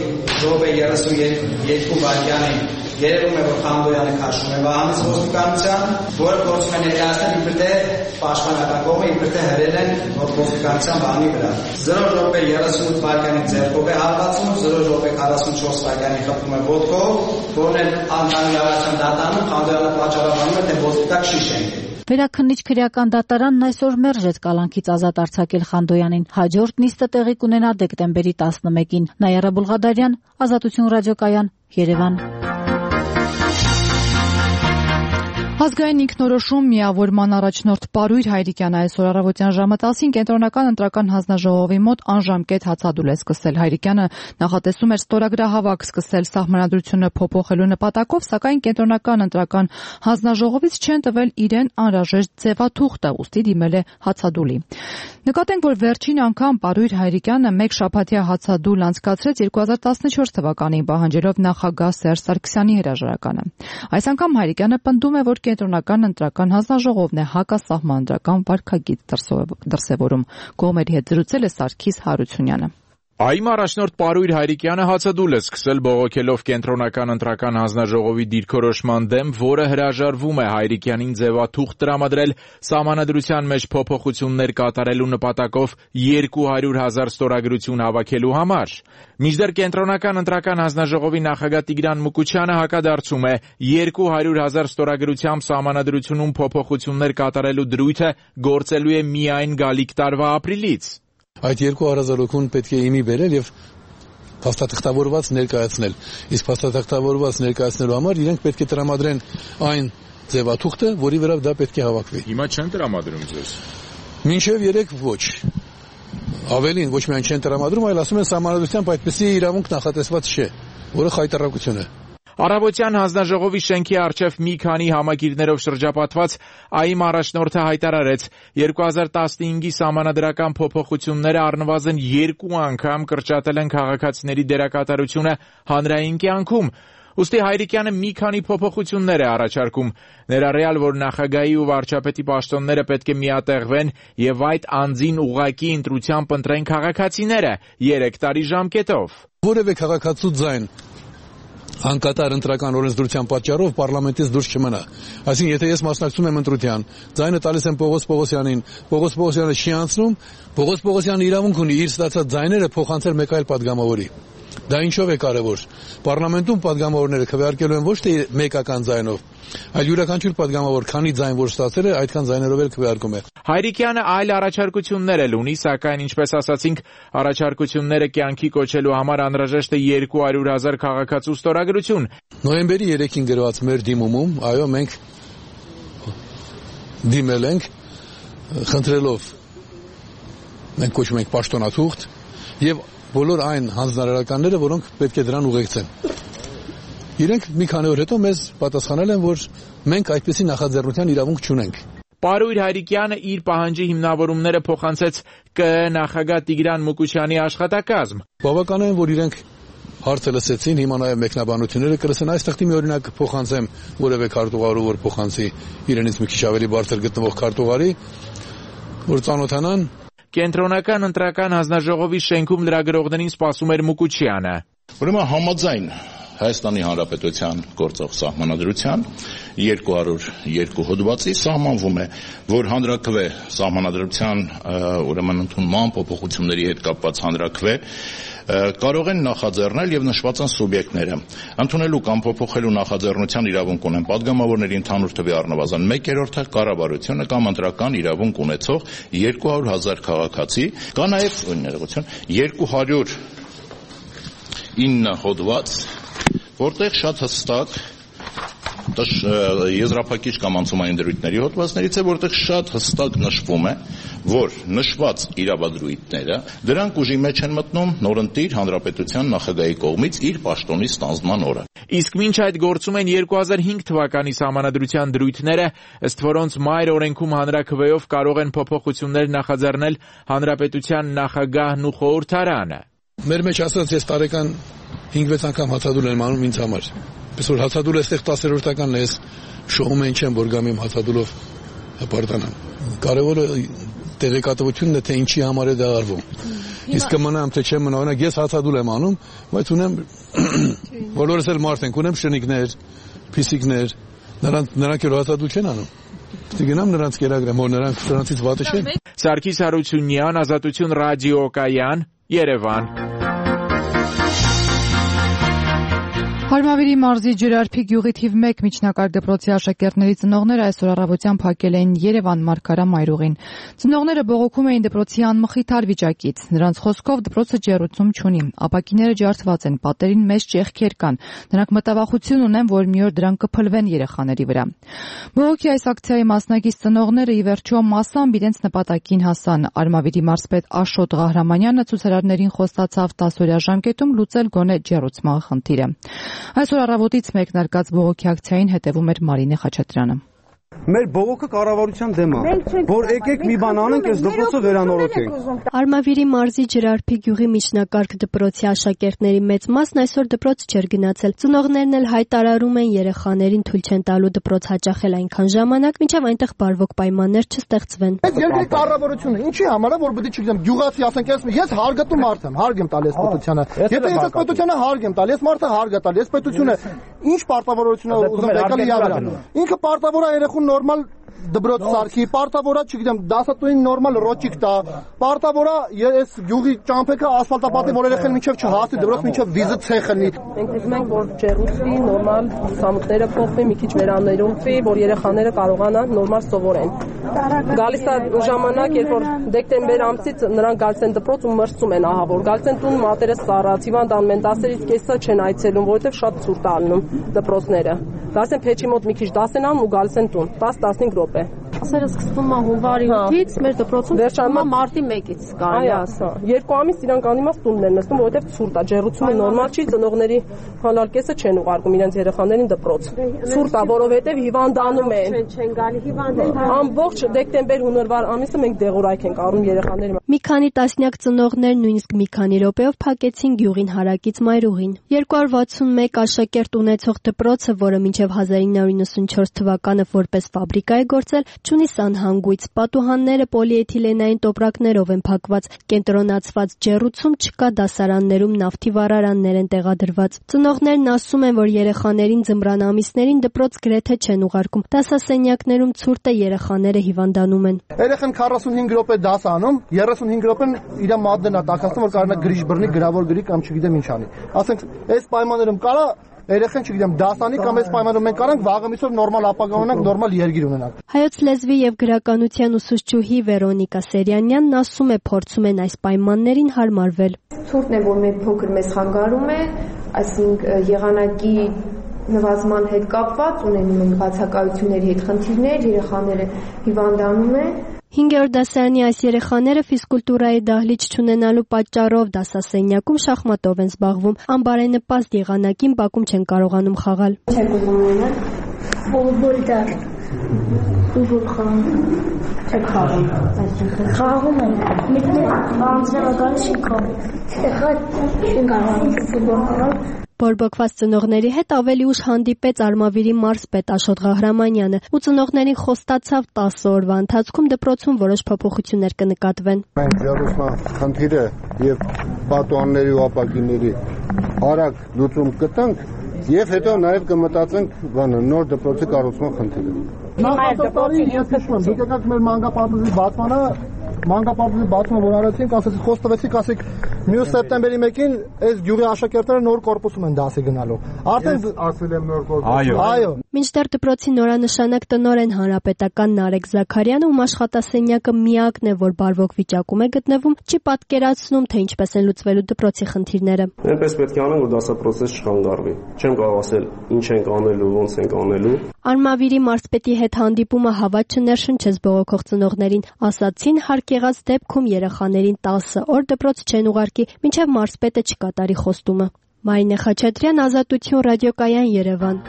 [SPEAKER 16] 0:32 վայրկյանին երևում է, որ Խանդոյանը քաշում է Վահանից ոստիկանության, որը փորձում է ներկայացնել իբր թե պաշտպանական կողմը իբր թե հրել են ոստիկանության Վահանի վրա։ 0:38 վայրկյանին ձեռքով է հարվածում, 0:44 վայրկյանին խփում է ոտքով, որն էլ անկանոնիարության դատանում Խանդոյանը պատճառաբանում է, թե ոստիկան չի շենքել։
[SPEAKER 12] Վերաքննիչ քրեական դատարանն այսօր մերժեց կալանքից ազատ արձակել Խանդոյանին։ Հաջորդ նիստը տեղի կունենա դեկտեմբերի 11-ին։ Նայարա Բուլղադարյան, Ազատություն ռադիոկայան, Երևան։
[SPEAKER 1] Ազգային ինքնորոշում միավորման առաջնորդ Պարույր Հայրիկյանը այսօր առավոտյան ժամը 10-ին կենտրոնական ընտրական հանձնաժողովի մոտ անժամկետ հացադուլ է սկսել։ Հայրիկյանը նախատեսում էր ստորագրահավաք սկսել սահմանադրությունը փոփոխելու նպատակով, սակայն կենտրոնական ընտրական հանձնաժողովից չեն տվել իրեն անհրաժեշտ ձևաթուղթը, ուստի դիմել է հացադուլի։ Նկատենք, որ վերջին անգամ Պարույր Հայրիկյանը մեկ շաբաթյա հացադուլ անցկացրեց 2014 թվականին, պահանջելով նախագահ Սերժ Սարգսյանի հրաժարականը։ Այս անգամ Հայրիկյանը պնդում է, որ կենտրոնական ընտրական հանձնաժողովն է հակասահմանադրական վարքագիծ դրսևորում։ Կողմերի հետ զրուցել է Սարգիս Հարությունյանը։
[SPEAKER 17] ԱԻՄ առաջնորդ Պարույր Հայրիկյանը հացադուլ է սկսել բողոքելով կենտրոնական ընտրական հանձնաժողովի դիրքորոշման դեմ, որը հրաժարվում է Հայրիկյանին ձևաթուղթ տրամադրել սահմանադրության մեջ փոփոխություններ կատարելու նպատակով 200,000 ստորագրություն հավաքելու համար։ Մինչդեռ կենտրոնական ընտրական հանձնաժողովի նախագահ Տիգրան Մուկուչյանը հակադարձում է 200,000 ստորագրությամբ սահմանադրությունում փոփոխություններ կատարելու դրույթը գործելու է միայն գալիք տարվա ապրիլից։
[SPEAKER 18] Այդ 200,000 հոգուն պետք է իմի բերել եւ փաստաթղթավորված ներկայացնել։ Իսկ փաստաթղթավորված ներկայացնելու համար իրենք պետք է տրամադրեն այն ձևաթուղթը, որի վրա դա պետք է հավաքվի։
[SPEAKER 17] Հիմա չեն տրամադրում ձեզ։
[SPEAKER 18] Մինչև 3 ոչ։ Ավելին ոչ միայն չեն տրամադրում, այլ ասում են սահմանադրությամբ այդպիսի իրավունք նախատեսված չէ, որը խայտառակություն է։
[SPEAKER 17] Առավոտյան հանձնաժողովի շենքի առջև մի քանի համագիրներով շրջապատված ԱԻՄ առաջնորդը հայտարարեց 2015-ի սահմանադրական փոփոխությունները առնվազն 2 անգամ կրճատել են քաղաքացիների դերակատարությունը հանրային կյանքում։ Ուստի Հայրիկյանը մի քանի փոփոխություններ է առաջարկում, ներառյալ, որ նախագահի ու վարչապետի պաշտոնները պետք է միատեղվեն եւ այդ անձին ուղղակի ընտրությամբ ընտրեն քաղաքացիները 3 տարի ժամկետով։
[SPEAKER 18] Որևէ քաղաքացու ձայն անկատար ընտրական օրենսդրության պատճառով պարլամենտից դուրս չմնա։ Այսինքն, եթե ես մասնակցում եմ ընտրության, ձայնը տալիս եմ Պողոս Պողոսյանին, Պողոս Պողոսյանը չի անցնում, Պողոս Պողոսյանը իրավունք ունի իր ստացած ձայները փոխանցել մեկ այլ падգամավորի։ Դա ինչով է կարևոր։ Պարլամենտում падգամավորները քվեարկելու են ոչ թե մեկական ձայնով, այլ յուրաքանչյուր падգամավոր քանի ձայն որ ստացել է, այդքան ձայներով էլ քվեարկում է։
[SPEAKER 17] Հայրիկյանը այլ առաջարկություններ էլ ունի, սակայն ինչպես ասացինք, առաջարկությունները կյանքի կոչելու համար անհրաժեշտ է 200,000 քաղաքացու ստորագրություն։
[SPEAKER 18] Նոյեմբերի 3-ին գրված մեր դիմումում, այո, մենք դիմել ենք, խնդրելով, մենք կոչում ենք պաշտոնաթուղթ եւ բոլոր այն հանձնարարականները, որոնք պետք է դրան ուղեկցեն։ Իրենք մի քանի օր հետո մեզ պատասխանել են, որ մենք այդպիսի նախաձեռնության իրավունք չունենք։
[SPEAKER 17] Պարույր Հայրիկյանը իր պահանջի հիմնավորումները փոխանցեց ԿԸ նախագահ Տիգրան Մուկուչյանի աշխատակազմ։
[SPEAKER 18] Բավական է, որ իրենք հարցը լսեցին, հիմա նաև մեկնաբանությունները կլսեն։ Այստեղ մի օրինակ փոխանցեմ որևէ քարտուղարու, որ փոխանցի իրենից մի քիչ ավելի բարձր գտնվող քարտուղարի, որ ծանոթանան։
[SPEAKER 17] Կենտրոնական ընտրական հանձնաժողովի շենքում լրագրողներին սպասում էր Մուկուչյանը։
[SPEAKER 19] Ուրեմն համաձայն Հայաստանի Հանրապետության գործող սահմանադրության 202 հոդվածի սահմանվում է, որ հանրաքվե սահմանադրության ուրեմն ընդունման փոփոխությունների հետ կապված հանրաքվե կարող են նախաձեռնել եւ նշված են սուբյեկտները ընդունելու կամ փոփոխելու նախաձեռնության իրավունք ունեն падգամավորների ընդհանուր թվի առնվազն 1/3-ը, կառավարությունը կամ ընտրական իրավունք ունեցող 200,000 քաղաքացի, կա նաեւ 209 հոդված, որտեղ շատ հստակ եզրափակիչ կամ անցումային դրույթների հոդվածներից է, որտեղ շատ հստակ նշվում է, որ նշված իրավադրույթները դրանք ուժի մեջ են մտնում նորընտիր հանրապետության նախագահի կողմից իր պաշտոնի ստանձնման օրը։
[SPEAKER 17] Իսկ մինչ այդ գործում են 2005 թվականի սահմանադրության դրույթները, ըստ որոնց մայր օրենքում հանրաքվեով կարող են փոփոխություններ նախաձեռնել հանրապետության նախագահն ու խորհրդարանը։
[SPEAKER 18] Մեր մեջ ասած ես տարեկան 5-6 անգամ հացադուլ եմ անում ինձ համար։ Պես որ հացադուլը այստեղ 10-րդականն է, ես շոհում են չեմ, որ գամ իմ հացադուլով հպարտանամ։ Կարևորը տեղեկատվությունն է, թե ինչի համար է դա արվում։ Իսկ կմնամ, թե չեմ մնա, օրինակ ես հացադուլ եմ անում, բայց ունեմ բոլորս էլ մարդ ենք, ունեմ շնիկներ, փիսիկներ, նրանք էլ հացադուլ չեն անում։ Պետք է գնամ նրանց կերակրեմ, որ նրանցից վատը չեն։
[SPEAKER 17] Սարգիս Հարությունյան, Ազատություն ռադիոկայան, Երևան։
[SPEAKER 1] Հարմավիրի մարզի Ջրարփի գյուղի թիվ 1 միջնակարգ դպրոցի աշակերտների ծնողները այսօր առավոտյան փակել էին Երևան Մարգարամայրուղին։ Ծնողները բողոքում էին դպրոցի անմխիթար վիճակից։ Նրանց խոսքով դպրոցը ջեռուցում չունի, ապակիները ջարդված են, պատերին մեծ ճեղքեր կան։ Նրանք մտավախություն ունեն, որ մի օր դրանք կփլվեն երեխաների վրա։ Բողոքի այս ակցիայի մասնակից ծնողները ի վերջո մասամբ իրենց նպատակին հասան։ Արմավիրի մարզպետ Աշոտ Ղահրամանյանը ցուցարարներին խոստացավ 10-օրյա ժամկետում լուծել գոնե ջեռուցման խնդիրը։ Այսօր առավոտից մեկնարկած բողոքի ակցիային հետևում էր Մարինե Խաչատրյանը։
[SPEAKER 2] Մեր բողոքը կառավարության դեմ է, որ եկեք մի բան անենք, այս դպրոցը վերանորոգենք։
[SPEAKER 20] Արմավիրի մարզի Ջրարփի գյուղի միջնակարգ դպրոցի աշակերտների մեծ մասն այսօր դպրոց չէր գնացել։ Ծնողներն էլ հայտարարում են երեխաներին թույլ չեն տալու դպրոց հաճախել այնքան ժամանակ, մինչև այնտեղ բարվոք պայմաններ չստեղծվեն։
[SPEAKER 21] Այս երկրի կառավարությունը ինչի համար է, որ պետք է չգիտեմ, գյուղացի ասենք, ես հարգատու մարդ եմ, հարկ եմ տալիս պետությանը։ Եթե ես պետությանը հարկ եմ տալիս, մարդը հարկ է տալիս, պետությունը ինչ պարտավորություն է ուզում եկալ իր վրա։ Ինքը պարտավոր է երեխուն նորմալ դպրոց սարքի, պարտավորա, չգիտեմ, դասատուին նորմալ ռոճիկ տա, պարտավորա ես գյուղի ճամփեքը ասֆալտապատի, որ երեխան մինչև չհասնի դպրոց, մինչև վիզը ցեխ լինի։
[SPEAKER 22] Մենք ուզում ենք, որ ջեռուցվի, նորմալ սամուտները փոխվի, մի քիչ վերանորոգվի, որ երեխաները կարողանան նորմալ սովորեն։ Գալիս է ժամանակ, երբ որ դեկտեմբեր ամսից նրանք գալիս են դպրոց ու մրցում են, ահա որ գալիս են տուն մատերը սառած, հիվանդանում են, դասերից կեսը չեն այցելում, որովհետև շատ ցուրտ է ալնում դպրոցները։ Գալիս են փեչի մոտ մի քիչ դաս են անում ու գալիս են տուն 10-15 րոպե։
[SPEAKER 20] Ասերը սկսվում է հունվարի 8-ից, մեր դպրոցում վերջանում է մարտի 1-ից կարելի ասա։
[SPEAKER 22] 2 ամիս իրանք անիմաստ տունն են նստում, որովհետև ցուրտ է, ջեռուցումը նորմալ չի, ծնողների հալալ կեսը չեն ուղարկում իրենց երեխաներին դպրոց։ Ցուրտ է, որովհետև հիվանդանում են։
[SPEAKER 20] Չեն գալի հիվանդեն։
[SPEAKER 22] Ամբողջ դեկտեմբեր-հունվար ամիսը մենք դեղորայք ենք առնում երեխաների։
[SPEAKER 20] Մի քանի տասնյակ ծնողներ նույնիսկ մի քանի րոպեով փակեցին գյուղին հարակից Մայրուղին։ 261 աշակերտ ունեցող դպրոցը, որը մինչև 1994 թվականը որպես ֆաբրիկա է գործել, չունի սանհանգույց, պատուհանները պոլիէթիլենային տոպրակներով են փակված, կենտրոնացված ջեռուցում չկա, դասարաններում նավթի վառարաններ են տեղադրված։ Ծնողներն ասում են, որ երեխաներին ձմռան ամիսներին դպրոց գրեթե չեն ուղարկում։ Դասասենյակներում ցուրտ է, երեխաները հիվանդանում են։
[SPEAKER 21] Երեխան 45 րոպե դաս անում, 35 րոպեն իր մատներն է տակածում, որ կարողանա գրիժ բռնի, գրավոր գրի կամ չգիտեմ ինչ անի։ Ասենք, այս պայմաններում կարա երեխան չգիտեմ դասանի կամ այս պայմաններում մենք կարանք վաղը միսով նորմալ ապագա ունենանք, նորմալ երգիր ունենանք։
[SPEAKER 20] Հայոց լեզվի եւ գրականության ուսուցչուհի Վերոնիկա Սերյանյանն ասում է, փորձում են այս պայմաններին հարմարվել։
[SPEAKER 23] Ցուրտն է, որ մեր փոքր մեզ խանգարում է, այսինքն եղանակի նվազման հետ կապված ունենում են բացակայությունների հետ խնդիրներ, երեխաները հիվանդանում են։
[SPEAKER 20] 5-րդ դասարանի այս երեխաները ֆիզկուլտուրայի դահլիճ չունենալու պատճառով դասասենյակում շախմատով են զբաղվում, անբարենպաստ եղանակին բակում չեն կարողանում խաղալ։
[SPEAKER 23] Չեք ուզում ունենալ ֆուտբոլ Ուզում չեք խաղում։
[SPEAKER 24] Խաղում են։ Մեկն անձնական շիկով։ Չեն կարող ֆուտբոլ խաղալ։
[SPEAKER 20] Բորբոքված ծնողների հետ ավելի ուշ հանդիպեց Արմավիրի մարզպետ Աշոտ Ղահրամանյանը ու ծնողներին խոստացավ 10 օրվա ընթացքում դպրոցում որոշ փոփոխություններ կնկատվեն։
[SPEAKER 3] Մենք ջերմախնդիրը եւ պատուհանների ու ապակիների արագ լուծում կտանք եւ հետո նաեւ կմտածենք նոր դպրոցի կառուցման խնդիրը։
[SPEAKER 21] Նախ դպրոցի ես հիշում եմ, դուք եկաք մեր մանկապարտեզի բացմանը, որ արեցինք, ասեցիք խոս տվեցիք, ասեք մյուս սեպտեմբերի 1-ին այս գյուղի աշակերտները նոր կորպուսում են դասի գնալու։ Արդեն ասել եմ նոր կորպուս։ Այո։
[SPEAKER 20] Մինչդեռ դպրոցի նորանշանակ տնօրեն հանրապետական Նարեկ Զաքարյանը, ում աշխատասենյակը միակն է, որ բարվոք վիճակում է գտնվում, չի պատկերացնում, թե ինչպես են լուծվելու դպրոցի խնդիրները։
[SPEAKER 4] Այնպես պետք է անենք, որ դասապրոցես չխանգարվի։ Չեմ կարող ասել ինչ ենք անելու, ոնց ենք անելու։
[SPEAKER 20] Արմավիրի մարզպետի հետ հանդիպումը հավատ չներշնչեց բողոքող ծնողներին, ասացին հարկ եղած դեպքում երեխաներին 10 օր դպրոց չեն ուղարկի, մինչև մարզպետը չկատարի խոստումը։ Մարինե Խաչատրյան, Ազատություն, Ռադիոկայան, Երևան։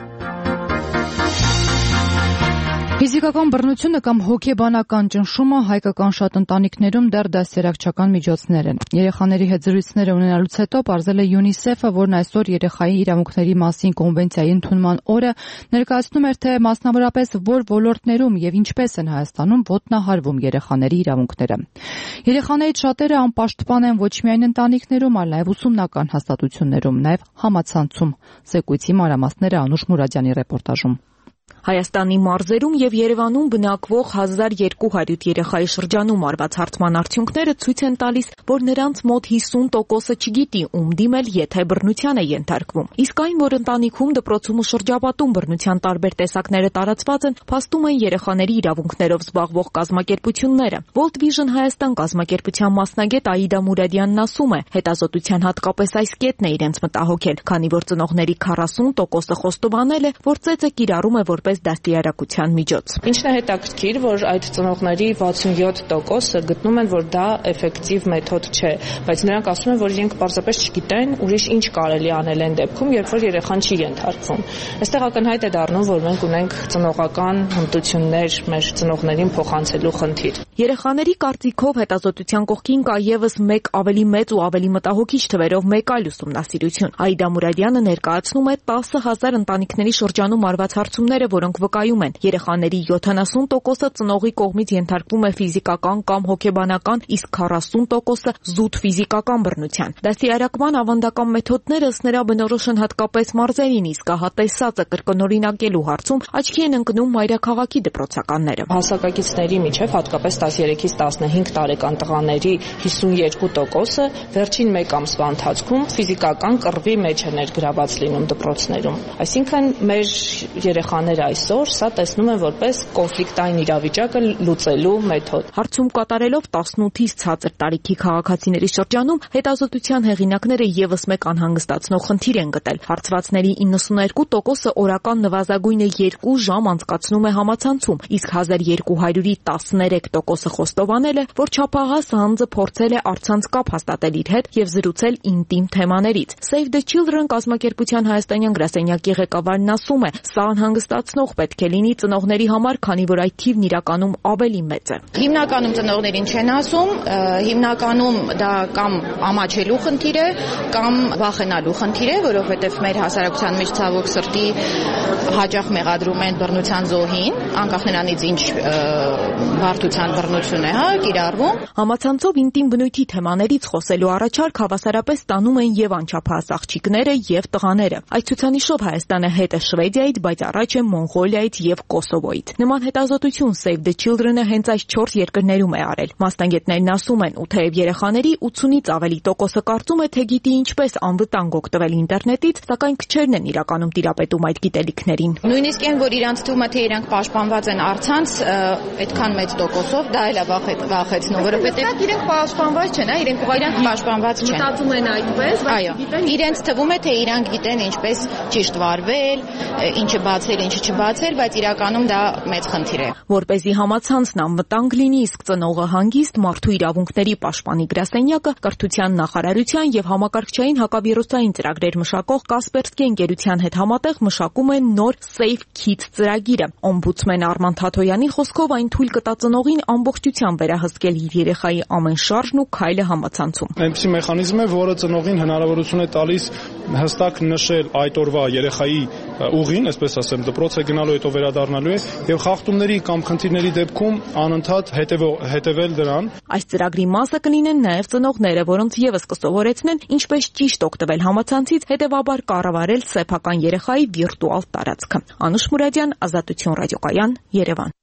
[SPEAKER 1] Ֆիզիկական բռնությունը կամ հոգեբանական ճնշումը հայկական շատ ընտանիքներում դեռ դաստիարակչական միջոցներ են։ Երեխաների հետ զրույցներ ունենալուց հետո պարզել է ՅՈՒՆԻՍԵՖ-ը, որն այսօր երեխայի իրավունքների մասին կոնվենցիայի ընդունման օրը ներկայացնում էր, թե մասնավորապես որ ոլորտներում եւ ինչպես են Հայաստանում ոտնահարվում երեխաների իրավունքները։ Երեխաներից շատերը անպաշտպան են ոչ միայն ընտանիքներում, այլ նաեւ ուսումնական հաստատություններում, նաեւ համացանցում։ Զեկույցի մանրամասները Անուշ Մուրադյանի ռեպորտաժում։
[SPEAKER 6] Հայաստանի մարզերում եւ Երևանում բնակվող 1200 երեխայի շրջանում արված հարցման արդյունքները ցույց են տալիս, որ նրանց մոտ 50%-ը չգիտի ում դիմել, եթե բռնության է ենթարկվում։ Իսկ այն, որ ընտանիքում, դպրոցում ու շրջապատում բռնության տարբեր տեսակները տարածված են, փաստում են երեխաների իրավունքներով զբաղվող կազմակերպությունները։ World Vision Հայաստան կազմակերպության մասնագետ Աիդա Մուրադյանն ասում է, հետազոտության հատկապես այս կետն է իրենց մտահոգել, քանի որ ծնողների 40%-ը խոստովանել է, որ ծեծը կիրառում է որպես դաստիարակության միջոց։
[SPEAKER 22] Ինչն է հետաքրքիր, որ այդ ծնողների 67%-ը գտնում են, որ դա էֆեկտիվ մեթոդ չէ, բայց նրանք ասում են, որ իրենք պարզապես չգիտեն ուրիշ ինչ կարելի անել այն դեպքում, երբ որ երեխան չի ենթարկվում։ Այստեղ ակնհայտ է դառնում, որ մենք ունենք ծնողական հմտություններ մեր ծնողներին փոխանցելու խնդիր։
[SPEAKER 6] Երեխաների կարծիքով հետազոտության կողքին կա եւս մեկ ավելի մեծ ու ավելի մտահոգիչ թվերով մեկ այլ ուսումնասիրություն։ Աիդա Մուրադյանը ներկայացնում է 10,000 ընտանիքների շրջանում արված հարցումները, որոնք վկայում են, երեխաների 70%-ը ծնողի կողմից ենթարկվում է ֆիզիկական կամ հոգեբանական, իսկ 40%-ը զուտ ֆիզիկական բռնության։ Դաստիարակման ավանդական մեթոդները ըստ նրա բնորոշ են հատկապես մարզերին, իսկ ահատեսածը կրկնօրինակելու հարցում աչքի են ընկնում մայրաքաղաքի դպրոցականները։
[SPEAKER 22] Հասակակիցների միջև հատկապես 13-ից 15 տարեկան տղաների 52%-ը վերջին 1 ամսվա ընթացքում ֆիզիկական կռվի մեջ է ներգրաված լինում դպրոցներում։ Այսինքն մեր երեխաները այսօր սա տեսնում են որպես կոնֆլիկտային իրավիճակը լուծելու մեթոդ։
[SPEAKER 6] Հարցում կատարելով 18-ից ցածր տարիքի քաղաքացիների շրջանում հետազոտության հեղինակները եւս մեկ անհանգստացնող խնդիր են գտել։ Հարցվածների 92%-ը օրական նվազագույնը 2 ժամ անցկացնում է համացանցում, իսկ 1200-ի 13%-ը խոստովանել է, որ չափահաս անձը փորձել է առցանց կապ հաստատել իր հետ եւ զրուցել ինտիմ թեմաներից։ Save the Children կազմակերպության հայաստանյան գրասենյակի ղեկավարն ասում է, սա անհանգստացնող պետք է լինի ծնողների համար, քանի որ այդ թիվն իրականում ավելի մեծ է։
[SPEAKER 7] Հիմնականում ծնողներին չեն ասում, հիմնականում դա կամ ամաչելու խնդիր է, կամ վախենալու խնդիր է, որովհետև մեր հասարակության մեջ ցավոք սրտի հաճախ մեղադրում են բռնության զոհին, անկախ նրանից ինչ բարդության բռնություն է, կիրառվում։
[SPEAKER 6] Համացանցով ինտիմ բնույթի թեմաներից խոսելու առաջարկ հավասարապես տանում են եւ անչափահաս աղջիկները եւ տղաները։ Այդ ցուցանիշով Հայաստանը հետ է Շվեդիայից, բայց առաջ է Մոնղոլիայից եւ Կոսովոյից։ Նման հետազոտություն Save the Children-ը հենց այս 4 երկրներում է արել։ Մասնագետներն ասում են, ու թեև երեխաների 80-ից ավելի տոկոսը կարծում է, թե գիտի ինչպես անվտանգ օգտվել ինտերնետից, սակայն քչերն են իրականում տիրապետում այդ գիտելիքներին։
[SPEAKER 7] Նույնիսկ այն, որ իրանք թվում է, թե իրանք պաշտպանված են առցանց, այդքան մեծ տոկոսով, դա էլ է վախեցնում, որովհետեւ իրենք պաշտպանված չեն, իրենք պաշտպանված չեն։ Մտածում են այդպես, բայց գիտեն իրենց թվում է, թե իրանք գիտեն ինչպես ճիշտ վարվել, ինչը բացել, ինչը չբացել, բայց իրականում դա մեծ խնդիր է։
[SPEAKER 6] Որպեսզի համացանցն անվտանգ լինի, իսկ ծնողը հանգիստ, մարդու իրավունքների պաշտպանի գրասենյակը կրթության նախարարության եւ համակարգչային հակավիրուսային ծրագրեր մշակող Կասպերսկի ընկերության հետ համատեղ մշակում են նոր Safe Kids ծրագիրը։ Օմբուդսմեն Արման Թաթոյանի խոսքով այն թույլ կտա ծնողին ամբողջությամբ վերահսկել իր երեխայի ամեն շարժն ու քայլը համացանցում։
[SPEAKER 5] Այնպիսի մեխանիզմ է, որը ծնողին հնարավորություն է տալիս հստակ նշել այդ օրվա երեխայի ուղին, այսպես ասեմ, դպրոցը գնալու հետո վերադառնալու է եւ խախտումների կամ խնդիրների դեպքում անընդհատ հետևել դրան։
[SPEAKER 6] Այս ծրագրի մասը կլինեն նաեւ ծնողները, որոնց եւս կսովորեցնեն ինչպես ճիշտ օգտվել համացանցից, հետեւաբար կառավարել սեփական երեխայի վիրտուալ տարածքը։ Անուշ Մուրադյան, Ազատություն ռադիոկայան, Երևան։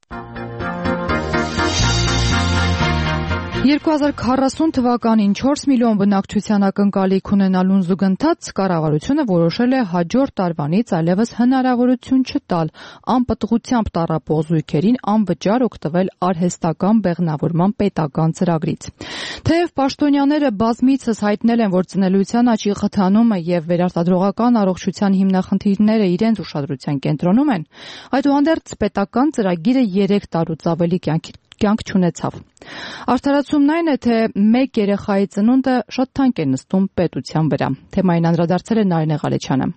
[SPEAKER 1] 2040 թվականին 4 միլիոն բնակչության ակնկալիք ունենալուն զուգընթաց կառավարությունը որոշել է հաջորդ տարվանից այլևս հնարավորություն չտալ անպտղությամբ տառապող զույգերին անվճար օգտվել արհեստական բեղմնավորման պետական ծրագրից։ Թեև պաշտոնյաները բազմիցս հայտնել են, որ ծնելիության աճի խթանումը եւ վերարտադրողական առողջության հիմնախնդիրները իրենց ուշադրության կենտրոնում են, այդուհանդերձ պետական ծրագիրը 3 տարուց ավելի կյանք չունեցավ։ Արդարացումն այն է, թե մեկ երեխայի ծնունդը շատ թանկ է նստում պետության վրա։ Թեմային անդրադարձել է Նարինե Ղալեչյանը։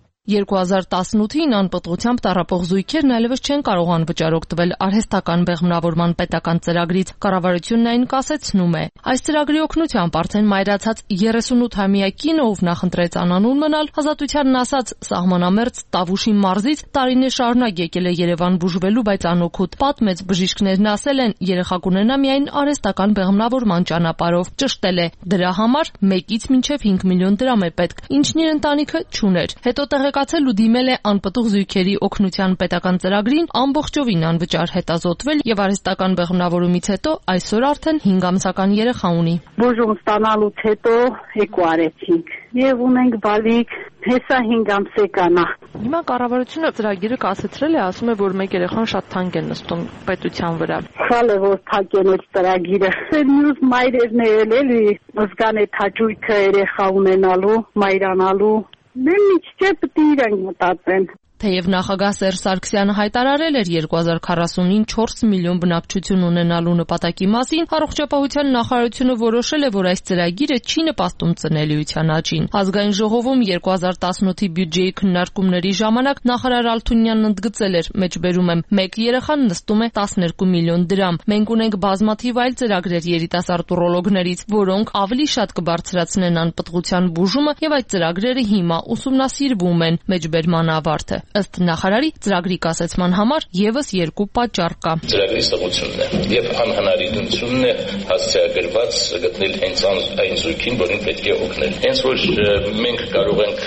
[SPEAKER 8] 2018-ին անպտղությամբ տառապող զույգերն այլևս չեն կարող անվճար օգտվել արհեստական բեղմնավորման պետական ծրագրից։ Կառավարությունն այն կասեցնում է։ Այս ծրագրի օգնությամբ արդեն մայրացած 38-ամյա կինը, ով նախընտրեց անանուն մնալ, ազատությանն ասած սահմանամերձ Տավուշի մարզից տարիներ շարունակ եկել է Երևան բուժվելու, բայց անօգուտ։ Պատմեց բժիշկներն ասել են, երեխա կունենա միայն արհեստական բեղմնավորման ճանապարհով։ Ճշտել է, դրա համար 1-ից մինչև 5 միլիոն դրամ է պետք, ինչն իր ընտանիքը չուներ։ Հետո տեղեկացել ու դիմել է անպտուղ զույգերի օգնության պետական ծրագրին ամբողջովին անվճար հետազոտվել եւ արհեստական բեղմնավորումից հետո այսօր արդեն 5 ամսական երեխա ունի։
[SPEAKER 10] Բուժում ստանալուց հետո էկո արեցինք եւ ունենք բալիկ, հեսա 5 ամսեկան է։
[SPEAKER 8] Հիմա կառավարությունը ծրագիրը կասեցրել է, ասում է, որ մեկ երեխան շատ թանկ է նստում պետության վրա։
[SPEAKER 10] Խալ է, որ թանկ է այդ ծրագիրը։ Մյուս մայրերն էլ էլի զգան այդ հաճույքը երեխա ունենալու, մայրանալու։ Մենք ինչ պետք է իրենք մտածեն։
[SPEAKER 8] Թեև նախագահ Սերժ Սարգսյանը հայտարարել էր 2040-ին 4 միլիոն բնակչություն ունենալու նպատակի մասին, Առողջապահության նախարարությունը որոշել է, որ այս ծրագիրը չի նպաստում ծնելիության աճին։ Ազգային ժողովում 2018-ի բյուջեի քննարկումների ժամանակ նախարար Ալթունյանն ընդգծել էր, մեջբերում եմ, մեկ երեխան նստում է 12 միլիոն դրամ։ Մենք ունենք բազմաթիվ այլ ծրագրեր երիտասարդ ուրոլոգներից, որոնք ավելի շատ կբարձրացնեն անպտղության բուժումը եւ այդ ծրագրերը հիմա ուսումնասիրվում են, մեջբերման ավարտը։ Ըստ նախարարի ծրագրի կասեցման համար եւս 2 պատճառ կա։
[SPEAKER 19] Ծրագրի ստեղծությունն է եւ անհնարինությունն է հասցեագրված գտնել հենց այն զույգին, որին պետք է օգնել։ Հենց որ մենք կարող ենք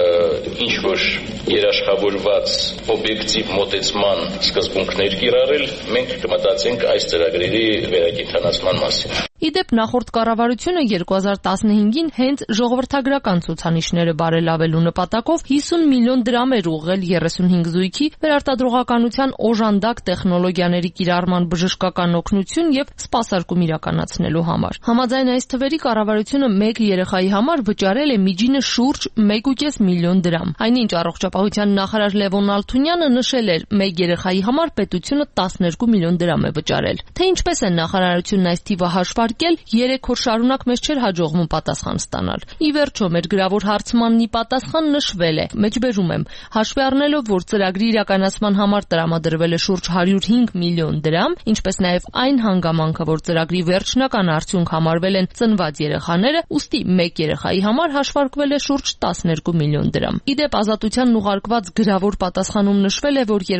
[SPEAKER 19] ինչ որ երաշխավորված օբյեկտիվ մոտեցման սկզբունքներ կիրառել, մենք կմտածենք այս ծրագրերի վերակենդանացման մասին։
[SPEAKER 8] Իդեպ նախորդ կառավարությունը 2015-ին հենց ժողովրդագրական ցուցանիշները բարելավելու նպատակով 50 միլիոն դրամ էր ուղղել 35 զույգի վերարտադրողականության օժանդակ տեխնոլոգիաների կիրառման բժշկական օգնություն եւ սպասարկում իրականացնելու համար։ Համաձայն այս թվերի կառավարությունը մեկ երեխայի համար վճարել է միջինը շուրջ 1.5 միլիոն դրամ։ Այնինչ առողջապահության նախարար Լևոն Ալթունյանը նշել էր, մեկ երեխայի համար պետությունը 12 միլիոն դրամ է վճարել։ Թե ինչպես է նախարարությունն այս թիվը հաշվարկել, 3 օր շարունակ մեզ չէր հաջողվում պատասխան ստանալ։ Ի վերջո մեր գրավոր հարցմանն ի պատասխան նշվել է։ Մեջբերում եմ, հաշվի առնելով, որ ծրագրի իրականացման համար տրամադրվել է շուրջ 105 միլիոն դրամ, ինչպես նաև այն հանգամանքը, որ ծրագրի վերջնական արդյունք համարվել են ծնված երեխաները, ուստի մեկ երեխայի համար հաշվարկվել է շուրջ 12 միլիոն դրամ։ Իդեպ ազատությանն ուղարկված գրավոր պատասխանում նշվել է, որ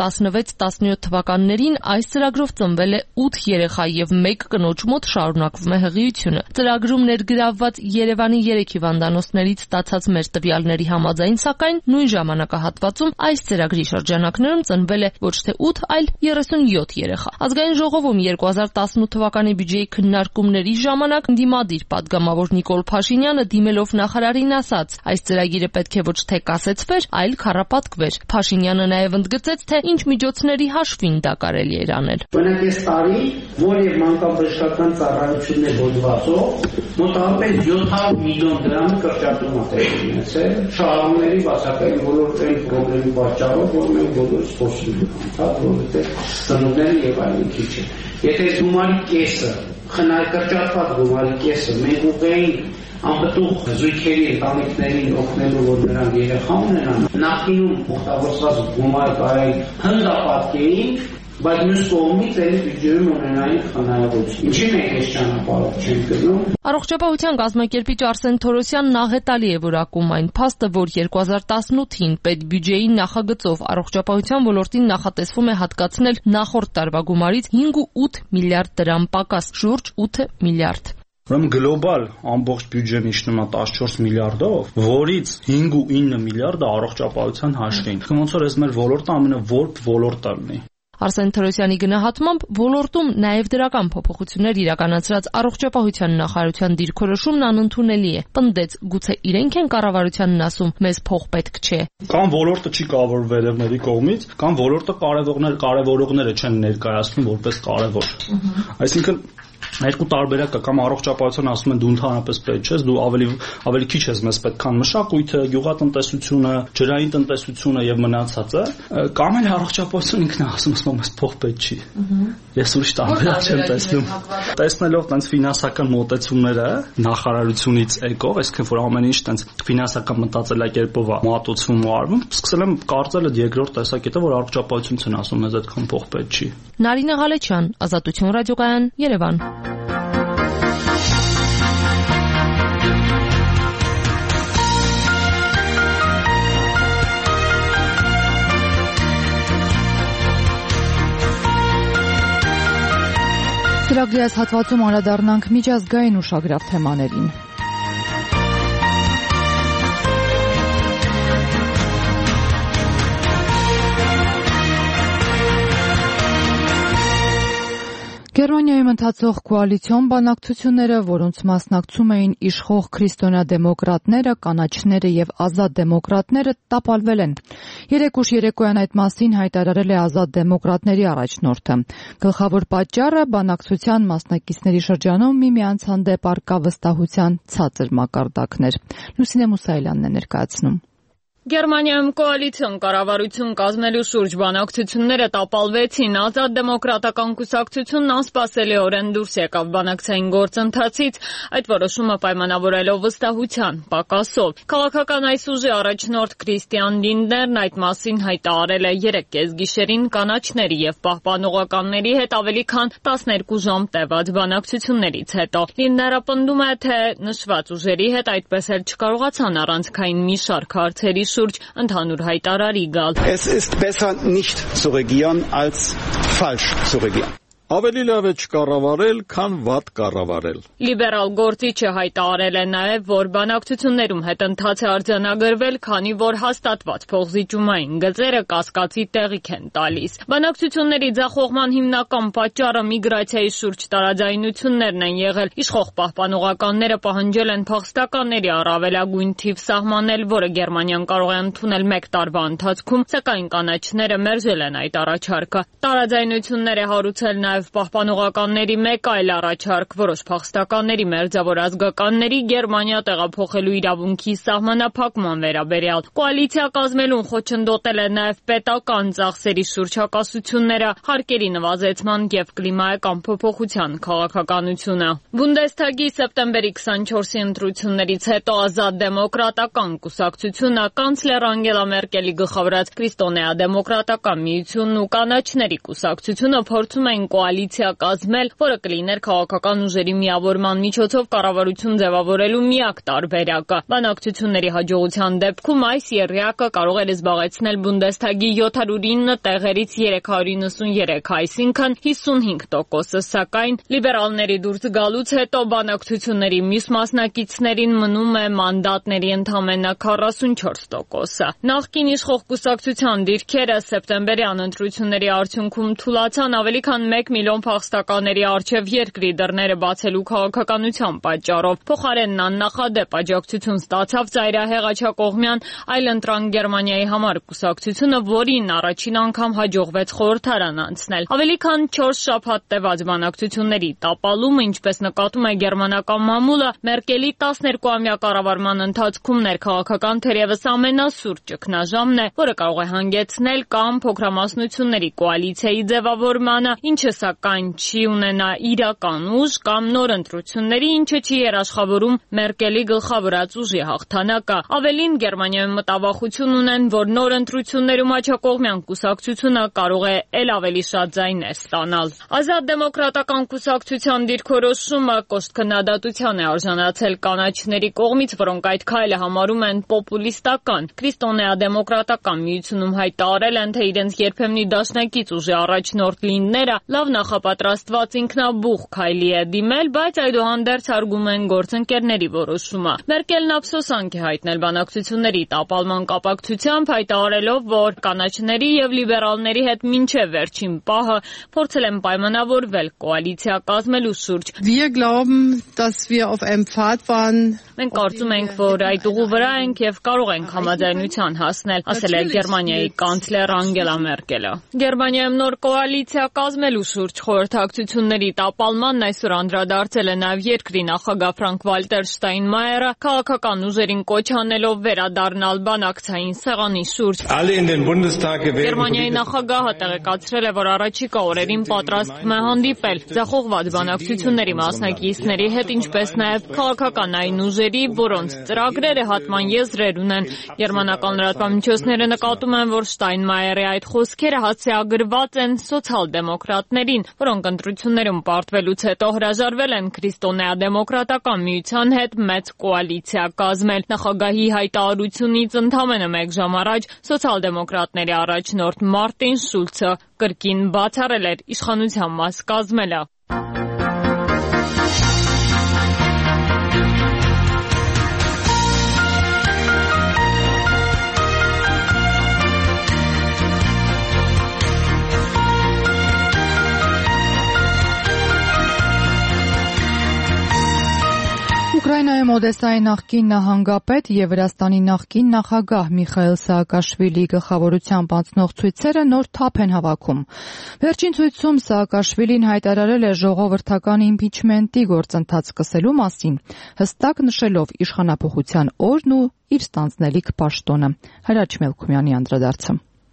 [SPEAKER 8] 2016-17 թվականներին այս ծրագրով ծնվել է 8 երեխա եւ 1 կնոջ մոտ շարունակվում է հղիությունը։ Ծրագրում ներգրավված Երևանի 3 հիվանդանոցներից ստացած մեր տվյալների համաձայն, սակայն նույն ժամանակահատվածում այս ծրագրի շրջանակներում ծնվել է ոչ թե 8, այլ 37 երեխա։ Ազգային ժողովում 2018 թվականի բյուջեի քննարկումների ժամանակ ընդդիմադիր падգամավոր Նիկոլ Փաշինյանը դիմելով նախարարին ասաց, այս ծրագիրը պետք է ոչ թե կասեցվեր, այլ քառապատկվեր։ Փաշինյանը նաև ընդգծեց, թե ինչ միջոցների հաշվին դա կարելի էր անել։
[SPEAKER 11] Օրինակ այս տարի, որ եւ մանկաբժշկական
[SPEAKER 9] ծառայություններ հոդվածով մոտավորապես 700 միլիոն դրամի կրճատում է տեղի ունեցել շահառուների բացակայելի բոլոր այն խնդրի պատճառով, որ մենք բոլորս խոսում ենք, որովհետև ծնունդները եւ այլն քիչ է։ Եթե գումարի կեսը, կրճատված գումարի կեսը մենք ուղղեին անպտուղ զույգերի ընտանիքներին օգնելու, որ նրանք երեխա ունենան, նախկինում օգտագործված գումարը կարելի հնգապատկեին, բայց մյուս կողմից էլի բյուջեում ունենային խնայողություն։ Ինչի մենք այս ճանապարհով չենք գնում։
[SPEAKER 8] Առողջապահության կազմակերպիչ Արսեն Թորոսյանն աղետալի է որակում այն փաստը, որ 2018-ին պետբյուջեի նախագծով առողջապահության ոլորտին նախատեսվում է հատկացնել նախորդ տարվա գումարից 5.8 միլիարդ դրամ պակաս, շուրջ 8 միլիարդ։
[SPEAKER 5] Ուրեմն գլոբալ ամբողջ բյուջեն իջնում է 14 միլիարդով, որից 5.9 միլիարդը առողջապահության հաշվին։ Ոնց որ այս մեր ոլորտը ամենավորբ ոլորտը լինի։
[SPEAKER 8] Արսեն Թորոսյանի գնահատմամբ ոլորտում նաև դրական փոփոխություններ իրականացրած առողջապահության նախարարության դիրքորոշումն անընդունելի է։ Պնդեց, գուցե իրենք են կառավարությանն ասում, մեզ փող պետք չէ։
[SPEAKER 5] Կամ ոլորտը չի կարևոր վերևների կողմից, կամ ոլորտը կարևորողները չեն ներկայացնում որպես կարևոր։ Այսինքն երկու տարբերակ կա, կամ առողջապահության ասում են դու ընդհանրապես պետք չես, դու ավելի քիչ ես մեզ պետք, քան մշակույթը, գյուղատնտեսությունը, ջրային տնտեսությունը եւ մնացածը, կամ էլ առողջապահություն ինքն է ասում, մեզ փող պետք չի։ Ես ուրիշ տարբերակ չեմ տեսնում։ Տեսնելով տենց ֆինանսական մոտեցումները նախարարությունից եկող, այսինքն որ ամեն ինչ տենց ֆինանսական մտածելակերպով է մոտեցվում ու արվում, սկսել եմ կարծել այդ երկրորդ տեսակետը, որ առողջապահությունն են ասում, մեզ այդքան փող պետք չի։
[SPEAKER 8] Նարինե Ղալեչյան, Ազատություն ռադիոկայան, Երևան։
[SPEAKER 1] Ծրագրի այս հատվածում անդրադառնանք միջազգային ուշագրավ թեմաներին։ Գերմանիայում ընթացող կոալիցիոն բանակցությունները, որոնց մասնակցում էին իշխող քրիստոնյա-դեմոկրատները, կանաչները եւ ազատ դեմոկրատները, տապալվել են։ Երեկ ուշ երեկոյան այդ մասին հայտարարել է ազատ դեմոկրատների առաջնորդը։ Գլխավոր պատճառը բանակցության մասնակիցների շրջանում միմյանց հանդեպ առկա վստահության ցածր մակարդակներ։ Լուսինե Մուսայելյանն է ներկայացնում։
[SPEAKER 6] Գերմանիայում կոալիցիոն կառավարություն կազմելու շուրջ բանակցությունները տապալվեցին։ Ազատ դեմոկրատական կուսակցությունն անսպասելիորեն դուրս եկավ բանակցային գործընթացից, այդ որոշումը պայմանավորելով վստահության պակասով։ Քաղաքական այս ուժի առաջնորդ Քրիստիան Լինդներն այդ մասին հայտարարել է 3 կեսգիշերին կանաչների եւ պահպանողականների հետ ավելի քան 12 ժամ տևած բանակցություններից հետո։ Լինդները պնդում է, թե նշված ուժերի հետ այդպես էլ չկարողացան առանցքային մի շարք հարցերի շուրջ ընդհանուր հայտարարի գալ։
[SPEAKER 11] Es ist besser nicht zu regieren als falsch zu regieren.
[SPEAKER 13] Ավելի լավ է չկառավարել, քան վատ կառավարել։
[SPEAKER 6] Լիբերալ գործիչը հայտարարել է նաև, որ բանակցություններում հետընթաց է արձանագրվել, քանի որ հաստատված փոխզիջումային գծերը կասկածի տեղիք են տալիս։ Բանակցությունների ձախողման հիմնական պատճառը միգրացիայի շուրջ տարաձայնություններն են եղել։ Իշխող պահպանողականները պահանջել են փախստականների առավելագույն թիվ սահմանել, որը Գերմանիան կարող է ընդունել 1 տարվա ընթացքում, սակայն կանաչները մերժել են այդ առաջարկը։ Տարաձայնություններ է հարուցել նաև պահպանողականների մեկ այլ առաջարկ, որոշ փախստականների մերձավոր ազգականների Գերմանիա տեղափոխելու իրավունքի սահմանափակման վերաբերյալ։ Կոալիցիա կազմելուն խոչընդոտել է նաև պետական ծախսերի շուրջ հակասությունները, հարկերի նվազեցման եւ կլիմայական փոփոխության քաղաքականությունը։ Բունդեսթագի սեպտեմբերի 24-ի ընտրություններից հետո ազատ դեմոկրատական կուսակցությունը կանցլեր Անգելա Մերկելի գլխավորած քրիստոնեա-դեմոկրատական միությունն ու կանաչների կուսակցությունը փորձում են կոալիցիա կազմել, որը կլիներ քաղաքական ուժերի միավորման միջոցով կառավարություն ձևավորելու միակ տարբերակը։ Բանակցությունների հաջողության դեպքում այս եռյակը կարող էր զբաղեցնել Բունդեսթագի 709 տեղերից 393, այսինքն 55%, սակայն լիբերալների դուրս գալուց հետո բանակցությունների մյուս մասնակիցներին մնում է մանդատների ընդամենը 44%։ Նախկին իշխող կուսակցության դիրքերը սեպտեմբերի անընտրությունների արդյունքում թուլացան ավելի քան 1
[SPEAKER 12] միլիոն փախստականների առջև երկրի դռները բացելու քաղաքականության պատճառով։ Փոխարենն աննախադեպ աջակցություն ստացավ ծայրահեղ աջակողմյան այլընտրանք Գերմանիայի համար կուսակցությունը, որին առաջին անգամ հաջողվեց խորհրդարան անցնել։ Ավելի քան 4 շաբաթ տևած բանակցությունների տապալումը, ինչպես նկատում է գերմանական մամուլը, Մերկելի 12-ամյա կառավարման ընթացքում ներքաղաքական թերևս ամենասուր ճգնաժամն է, որը կարող է հանգեցնել կամ փոքրամասնությունների կոալիցիայի ձևավորմանը, ինչը սակայն չի ունենա իրական ուժ, կամ նոր ընտրությունների, ինչը չի երաշխավորում Մերկելի գլխավորած ուժի հաղթանակը։ Ավելին, Գերմանիայում մտավախություն ունեն, որ նոր ընտրություններում աջակողմյան կուսակցությունը կարող է ել ավելի շատ ձայներ ստանալ։ Ազատ դեմոկրատական կուսակցության դիրքորոշումը կոշտ քննադատության է արժանացել կանաչների կողմից, որոնք այդ քայլը համարում են պոպուլիստական։ Քրիստոնեա-դեմոկրատական միությունում հայտարարել են, թե իրենց երբեմնի դաշնակից ուժի առաջնորդ լինները լավ նախապատրաստված ինքնաբուխ քայլի է դիմել, բայց այդուհանդերձ հարգում են գործընկերների որոշումը։ Մերկելն ափսոսանք է հայտնել բանակցությունների տապալման կապակցությամբ, հայտարարելով, որ կանաչների եւ լիբերալների հետ մինչեւ վերջին պահը փորձել են պայմանավորվել կոալիցիա կազմելու շուրջ։ Մենք կարծում ենք, որ այդ ուղու վրա ենք եւ կարող ենք համաձայնության հասնել, ասել է Գերմանիայի կանցլեր Անգելա Մերկելը։ Գերմանիայում նոր կոալիցիա կազմելու շուրջ խորհրդակցությունների տապալմանն այսօր անդրադարձել է նաեւ երկրի նախագահ Ֆրանկ-Վալտեր Շտայնմայերը, քաղաքական ուժերին կոչ անելով վերադառնալ բանակցային սեղանի շուրջ։ Գերմանիայի նախագահը տեղեկացրել է, որ առաջիկա օրերին պատրաստվում է հանդիպել ձախողված բանակցությունների մասնակիցների հետ, ինչպես նաեւ քաղաքական այն ուժերի, որոնց ծրագրերը հատման եզրեր ունեն։ Գերմանական լրատվամիջոցները նկատում են, որ Շտայնմայերի այդ խոսքերը հասցեագրված են սոցիալ-դեմոկրատներին, որոնք ընտրություններում պարտվելուց հետո հրաժարվել են քրիստոնեա-դեմոկրատական միության հետ մեծ կոալիցիա կազմել։ Նախագահի հայտարարությունից ընդամենը 1 ժամ առաջ սոցիալ-դեմոկրատների առաջնորդ Մարտին Շուլցը կրկին բացառել էր իշխանության մաս կազմելը։
[SPEAKER 1] Ուկրաինայում Օդեսայի նախկին նահանգապետ եւ Վրաստանի նախկին նախագահ Միխայիլ Սաակաշվիլիի գլխավորությամբ անցնող ցույցերը նոր թափ են հավաքում։ Վերջին ցույցում Սաակաշվիլին հայտարարել է ժողովրդական իմպիչմենտի գործընթաց սկսելու մասին, հստակ նշելով իշխանափոխության օրն ու իր ստանձնելիք պաշտոնը։ Հրաչ Մելքումյանի անդրադարձը։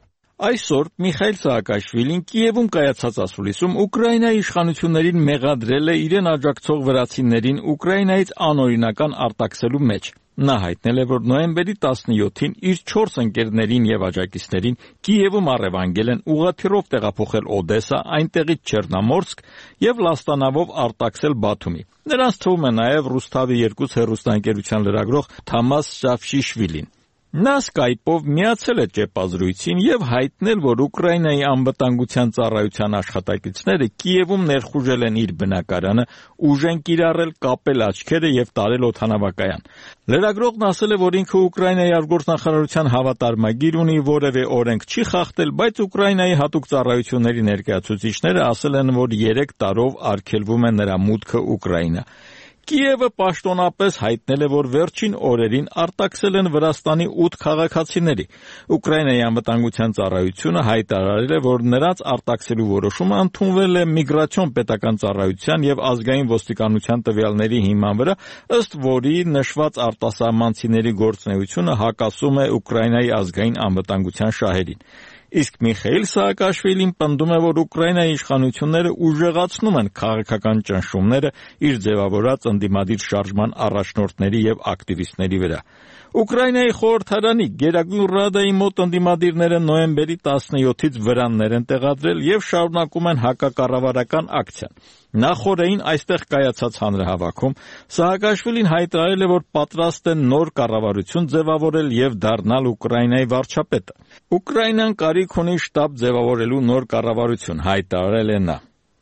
[SPEAKER 13] Այսօր Միխայիլ Սաակաշվիլին Կիևում կայացած ասուլիսում Ուկրաինայի իշխանություններին մեղադրել է իրեն աջակցող վրացիներին Ուկրաինայից անօրինական արտաքսելու մեջ։ Նա հայտնել է, որ նոյեմբերի 17-ին իր 4 ընկերներին եւ աջակիցներին Կիևում առևանգել են ուղղաթիռով տեղափոխել Օդեսա, այնտեղից Չեռնոմորսկ եւ Լաստանավով արտաքսել Բաթումի։ Նրանց թվում է նաեւ Ռուսթավի 2 հեռուստաընկերության լրագրող Թամաս Շավշիշվիլին։ Նա սկայպով միացել է ճեպազրույցին եւ հայտնել, որ Ուկրաինայի անվտանգության ծառայության աշխատակիցները Կիևում ներխուժել են իր բնակարանը, ուժ են կիրառել, կապել աչքերը եւ տարել օդանավակայան։ Լրագրողն ասել է, որ ինքը Ուկրաինայի արտգործնախարարության հավատարմագիր ունի, որևէ օրենք չի խախտել, բայց Ուկրաինայի հատուկ ծառայությունների ներկայացուցիչները ասել են, որ 3 տարով արգելվում է նրա մուտքը Ուկրաինա։ Կիևը պաշտոնապես հայտնել է, որ վերջին օրերին արտաքսել են Վրաստանի 8 քաղաքացիների։ Ուկրաինայի անվտանգության ծառայությունը հայտարարել է, որ նրանց արտաքսելու որոշումը ընդունվել է միգրացիոն պետական ծառայության եւ ազգային ոստիկանության տվյալների հիման վրա, ըստ որի նշված արտասահմանցիների գործունեությունը հակասում է Ուկրաինայի ազգային անվտանգության շահերին։ Իսկ Միխայիլ Սաակաշվիլին պնդում է, որ Ուկրաինայի իշխանությունները ուժեղացնում են քաղաքական ճնշումները իր ձևավորած ընդդիմադիր շարժման առաջնորդների եւ ակտիվիստների վրա։ Ուկրաինայի խորհրդարանի Գերագույն Ռադայի մոտ ընդդիմադիրները նոյեմբերի 17-ից վրաններ են տեղադրել եւ շարունակում են հակակառավարական ակցիան։ Նախորդին այստեղ կայացած հանրահավաքում Սաակաշվիլին հայտարարել է, որ պատրաստ է նոր կառավարություն ձևավորել եւ դառնալ Ուկրաինայի վարչապետը։ Ուկրաինան կարիք ունի շտաբ ձևավորելու նոր կառավարություն, հայտարարել է նա։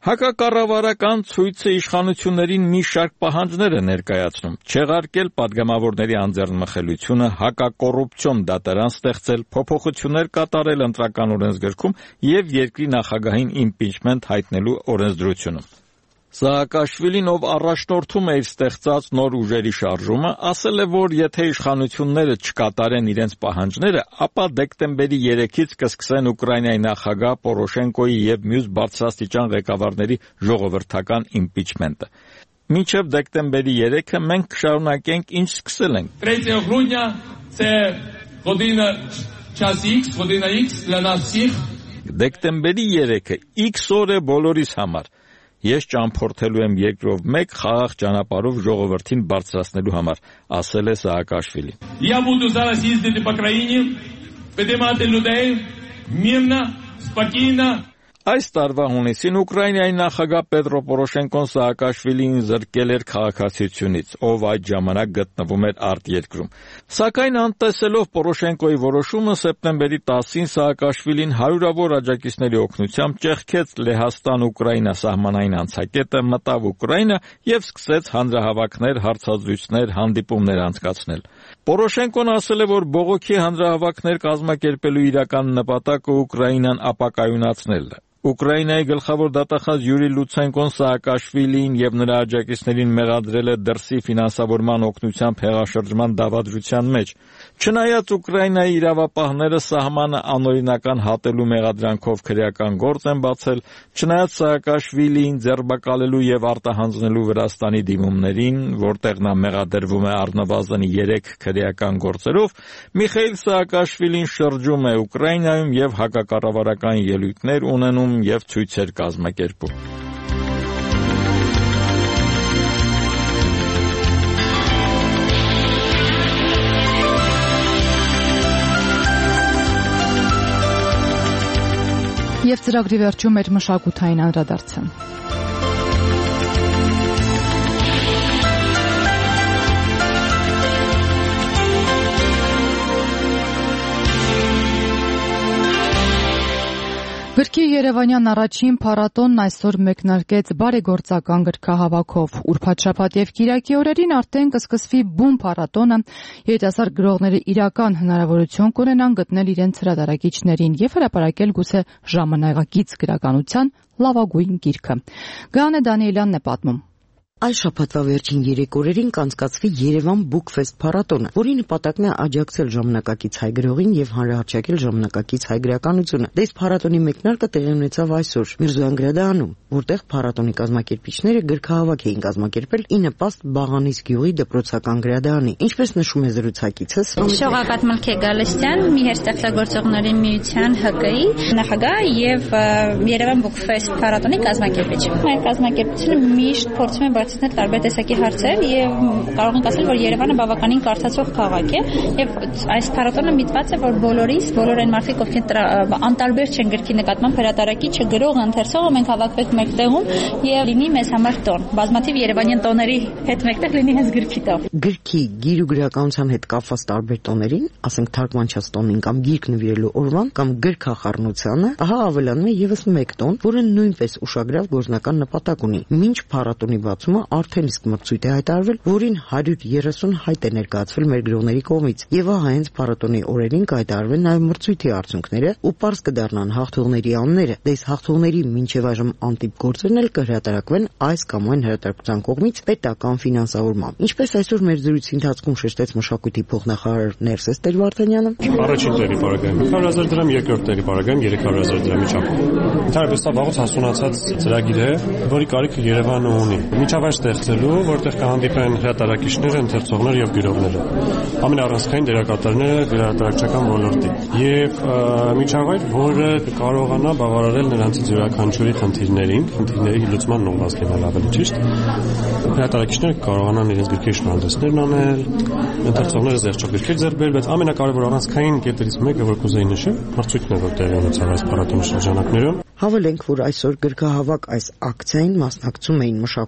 [SPEAKER 13] Հակակառավարական ցույցը իշխանություններին մի շարք պահանջներ է ներկայացնում. չեղարկել падգամավորների անձեռնմխելիությունը, հակակոռուպցիոն դատարան ստեղծել, փոփոխություններ կատարել ընտրական օրենսգրքում եւ երկրի նախագահին իմպիչմենտ հայտնելու օրենսդրությունը։ Սաակաշվիլին, ով առաջնորդում է իր ստեղծած նոր ուժերի շարժումը, ասել է, որ եթե իշխանությունները չկատարեն իրենց պահանջները, ապա դեկտեմբերի 3-ից կսկսեն Ուկրաինայի նախագահ Պորոշենկոյի եւ մյուս բարձրաստիճան ղեկավարների ժողովրդական իմպիչմենտը։ Մինչև դեկտեմբերի 3-ը մենք կշարունակենք ինչ սկսել ենք։
[SPEAKER 14] 3 грудня це година час X, година X для нас всіх։
[SPEAKER 13] Դեկտեմբերի 3-ը X օր է բոլորիս համար։ Ես ճամփորդելու եմ երկրով մեկ խաղաղ ճանապարհով ժողովրդին բարձրացնելու համար, ասել է Սաակաշվիլին։
[SPEAKER 14] Я буду зараз їздити по країні, підіймати людей мирно, спокійно.
[SPEAKER 13] Այս տարվա հունիսին Ուկրաինայի նախագահ Պետրո Պորոշենկոն Սաակաշվիլին զրկել էր քաղաքացիությունից, ով այդ ժամանակ գտնվում էր արտերկրում։ Սակայն անտեսելով Պորոշենկոյի որոշումը սեպտեմբերի 10-ին Սաակաշվիլին հարյուրավոր աջակիցների օգնությամբ ճեղքեց Լեհաստան-Ուկրաինա սահմանային անցակետը, մտավ Ուկրաինա եւ սկսեց հանրահավաքներ, հարցազրույցներ, հանդիպումներ անցկացնել։ Պորոշենկոն ասել է, որ բողոքի հանրահավաքներ կազմակերպելու իրական նպատակը Ուկրաինան ապակայունացնելն է։ Ուկրաինայի գլխավոր դատախազ Յուրի Լուցենկոն Սաակաշվիլին եւ նրա աջակիցներին մեղադրել է դրսի ֆինանսավորման օգնությամբ հեղաշրջման դավադրության մեջ։ Չնայած Ուկրաինայի իրավապահները սահմանը անօրինական հատելու մեղադրանքով քրեական գործ են բացել, չնայած Սաակաշվիլին ձերբակալելու եւ արտահանձնելու Վրաստանի դիմումներին, որտեղ նա մեղադրվում է առնվազն 3 քրեական գործերով, Միխայիլ Սաակաշվիլին շրջում է Ուկրաինայում եւ հակակառավարական ելույթներ ունենում եւ ցույցեր կազմակերպում։
[SPEAKER 1] Եվ ծրագրի վերջում էր մշակութային անդրադարձը։ Գրքի Երևանյան առաջին փառատոնն այսօր մեկնարկեց բարեգործական գրքահավաքով։ Ուրբաթ-շաբաթ եւ կիրակի օրերին արդեն կսկսվի բուն փառատոնը, երիտասարդ գրողները իրական հնարավորություն կունենան գտնել իրենց հրատարակիչներին եւ հրապարակել գուցե ժամանակակից գրականության լավագույն գիրքը։ Գանե Դանիելյանն է պատմում։
[SPEAKER 15] Այս շաբաթվա վերջին 3 օրերին կանցկացվի Երևան Bookfest փառատոնը, որի նպատակն է աջակցել ժամանակակից հայ գրողին եւ հանրահռչակել ժամանակակից հայ գրականությունը։ Դες փառատոնի մեկնարկը տեղի ունեցավ այսօր Միրզոյան գրադարանում, որտեղ փառատոնի կազմակերպիչները գրքահավաք էին կազմակերպել ի նպաստ Բաղանիս գյուղի դպրոցական գրադարանի։ Ինչպես նշում է զրուցակիցս,
[SPEAKER 16] Շողակաթ Մլքե Գալստյան, Միհեր ստեղծագործողների միության ՀԿ-ի նախագահ եւ Երևան Bookfest փառատոնի կազմակերպիչ։ Մեր կազմակերպությունը միշտ փորձում է բացատրել տարբեր տեսակի հարցեր եւ կարող ենք ասել, որ Երևանը բավականին կարդացող քաղաք է եւ այս փառատոնը միտված է, որ բոլոր այն մարդիկ, ովքեր անտարբեր չեն գրքի նկատմամբ, հրատարակիչը, գրողը, ընթերցողը, մենք հավաքվենք մեկտեղում եւ լինի մեզ համար տոն։ Բազմաթիվ երևանյան տոների հետ մեկտեղ լինի հենց գրքի տոն։
[SPEAKER 15] Գրքի, գիր ու գրականության հետ կապված տարբեր տոներին, ասենք թարգմանչած տոնին կամ գիրք նվիրելու օրվան կամ գրքախառնությանը, ահա ավելանում է եւս մեկ տոն, որը նույնպես ուշագրավ գործնական նպատակ ունի։ Մինչ փառատոնի բացումը արդեն իսկ մրցույթ է հայտարարվել, որին 130 հայտ է ներկայացվել մեր գրողների կողմից։ Եվ ահա հենց փառատոնի օրերին կհայտարարվեն նաև մրցույթի արդյունքները ու պարզ կդառնան հաղթողների անունները։ Դες հաղթողների մինչև այժմ անտիպ գործերն էլ կհրատարակվեն այս կամ այն հրատարակության կողմից պետական ֆինանսավորմամբ։ Ինչպես այսօր մեր զրույցի ընթացքում շեշտեց մշակույթի փոխնախարար Ներսես Տեր-Վարդանյանը,
[SPEAKER 18] առաջին տերի բարակայում 100,000 դրամ, երկրորդ տերի բարակայում 300,000 դրամի չափով։ Ընդհանրապես սա վաղուց հասունացած ծրագիր է, որի կարիքը Երևանը ունի։ Միջավայր ստեղծելու, որտեղ կհանդիպեն հրատարակիչները, ընթերցողները եւ գրողները, ամենառանցքային դերակատարները գրահրատարակչական ոլորտի, եւ միջավայր, որը կարողանա բավարարել նրանցից յուրաքանչյուրի խնդիրների լուծման ուղղված լինել ավելի ճիշտ։ Հրատարակիչները կարողանան իրենց գրքերի շնորհանդեսներն անել, ընթերցողները զեղչող գրքեր ձեռք բերել, բայց ամենակարևոր առանցքային կետերից մեկը, որ կուզեի նշել, մրցույթն է, որ տեղի ունեցավ այս փառատոնի շրջանակներում։
[SPEAKER 15] Հավելենք, որ այսօր գրքահավաք այս ակցիային մասնակցում էին մշակույթի նախարար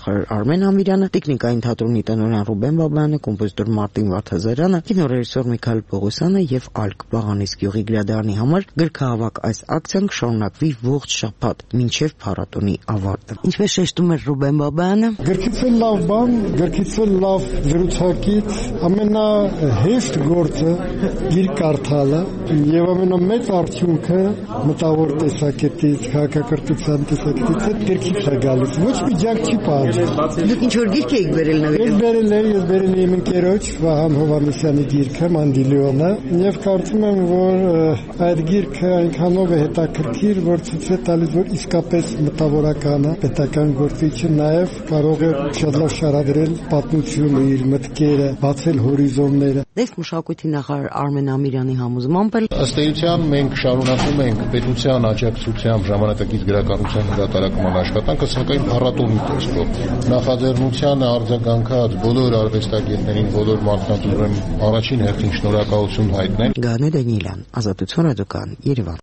[SPEAKER 15] նախարար Արմեն Ամիրյանը, տեխնիկային թատրոնի տնօրեն Ռուբեն Բաբայանը, կոմպոզիտոր Մարտին Վարդազարյանը, կինոռեժիսոր Միքայել Պողոսյանը եւ Ալկ Բաղանիս գյուղի գրադարանի համար գրքահավաք այս ակցիան կշարունակվի ողջ շաբաթ մինչեւ փառատոնի ավարտը։ Ինչպես շեշտում էր Ռուբեն Բաբայանը,
[SPEAKER 2] գրքից լավ բան, գրքից լավ զրուցակից, ամենահեշտ գործը գիրք կարդալը եւ ամենամեծ արդյունքը մտավոր տեսակետից, քաղաքակրթության տեսակետից գրքից է գալիս։ Ոչ մի ջանք չի պահանջում։
[SPEAKER 15] Դուք ինչ որ գիրք եք բերել նվիրել։
[SPEAKER 2] Ես բերել եմ ընկերոջ Վահան Հովհաննիսյանի գիրքը Մանդիլիոնը եւ կարծում եմ, որ այդ գիրքը այնքանով է հետաքրքիր, որ ցույց է տալիս, որ իսկապես մտավորական է, պետական գործիչը նաեւ կարող է շատ լավ շարադրել պատմությունը, իր մտքերը, բացել հորիզոնները։
[SPEAKER 15] Դες մշակույթի նախարար Արմեն Ամիրյանի համոզմամբ
[SPEAKER 3] ըստ էության մենք շարունակում ենք պետության աջակցությամբ ժամանակակից գրականության հրատարակման աշխատանքը, սակայն փառատոնի տեսքով։ Նախաձեռնությանը արձագանքած բոլոր արվեստագետներին, բոլոր մարդկանց ուրեմն առաջին հերթին շնորհակալություն հայտնել։
[SPEAKER 15] Գանե Դանիելյան, Ազատություն ռադիոկան, Երևան։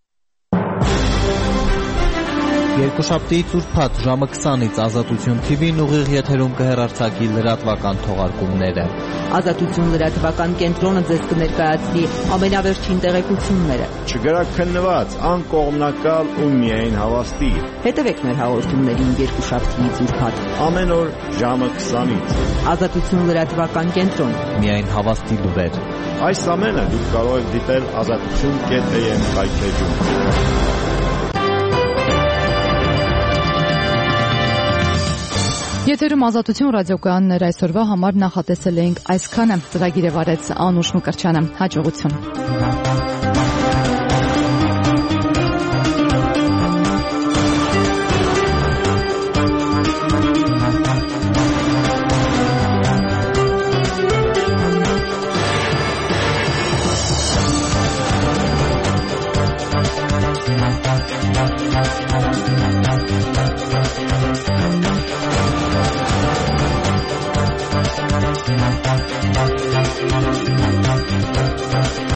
[SPEAKER 17] Երկուշաբթի ծուրփաթ ժամը 20-ից Ազատություն TV-ն ուղիղ եթերում կհեռարձակի լրատվական թողարկումները։
[SPEAKER 6] Ազատություն լրատվական կենտրոնը ձեզ կներկայացնի ամենավերջին տեղեկությունները։
[SPEAKER 23] Չգրաքննված, անկողմնակալ ու միայն հավաստի։
[SPEAKER 6] Հետևեք մեր հաղորդումներին երկուշաբթի ծուրփաթ
[SPEAKER 23] ամեն օր ժամը 20-ից։
[SPEAKER 6] Ազատություն լրատվական կենտրոն,
[SPEAKER 17] միայն հավաստի լուրեր։
[SPEAKER 23] Այս ամենը դուք կարող եք դիտել azatutun.am կայքեջում։
[SPEAKER 1] Եթերում Ազատություն ռադիոկայաններ այսօրվա համար նախատեսել էինք այսքանը։ Ծրագիրը վարեց Անուշ Մկրտչյանը։ Հաջողություն։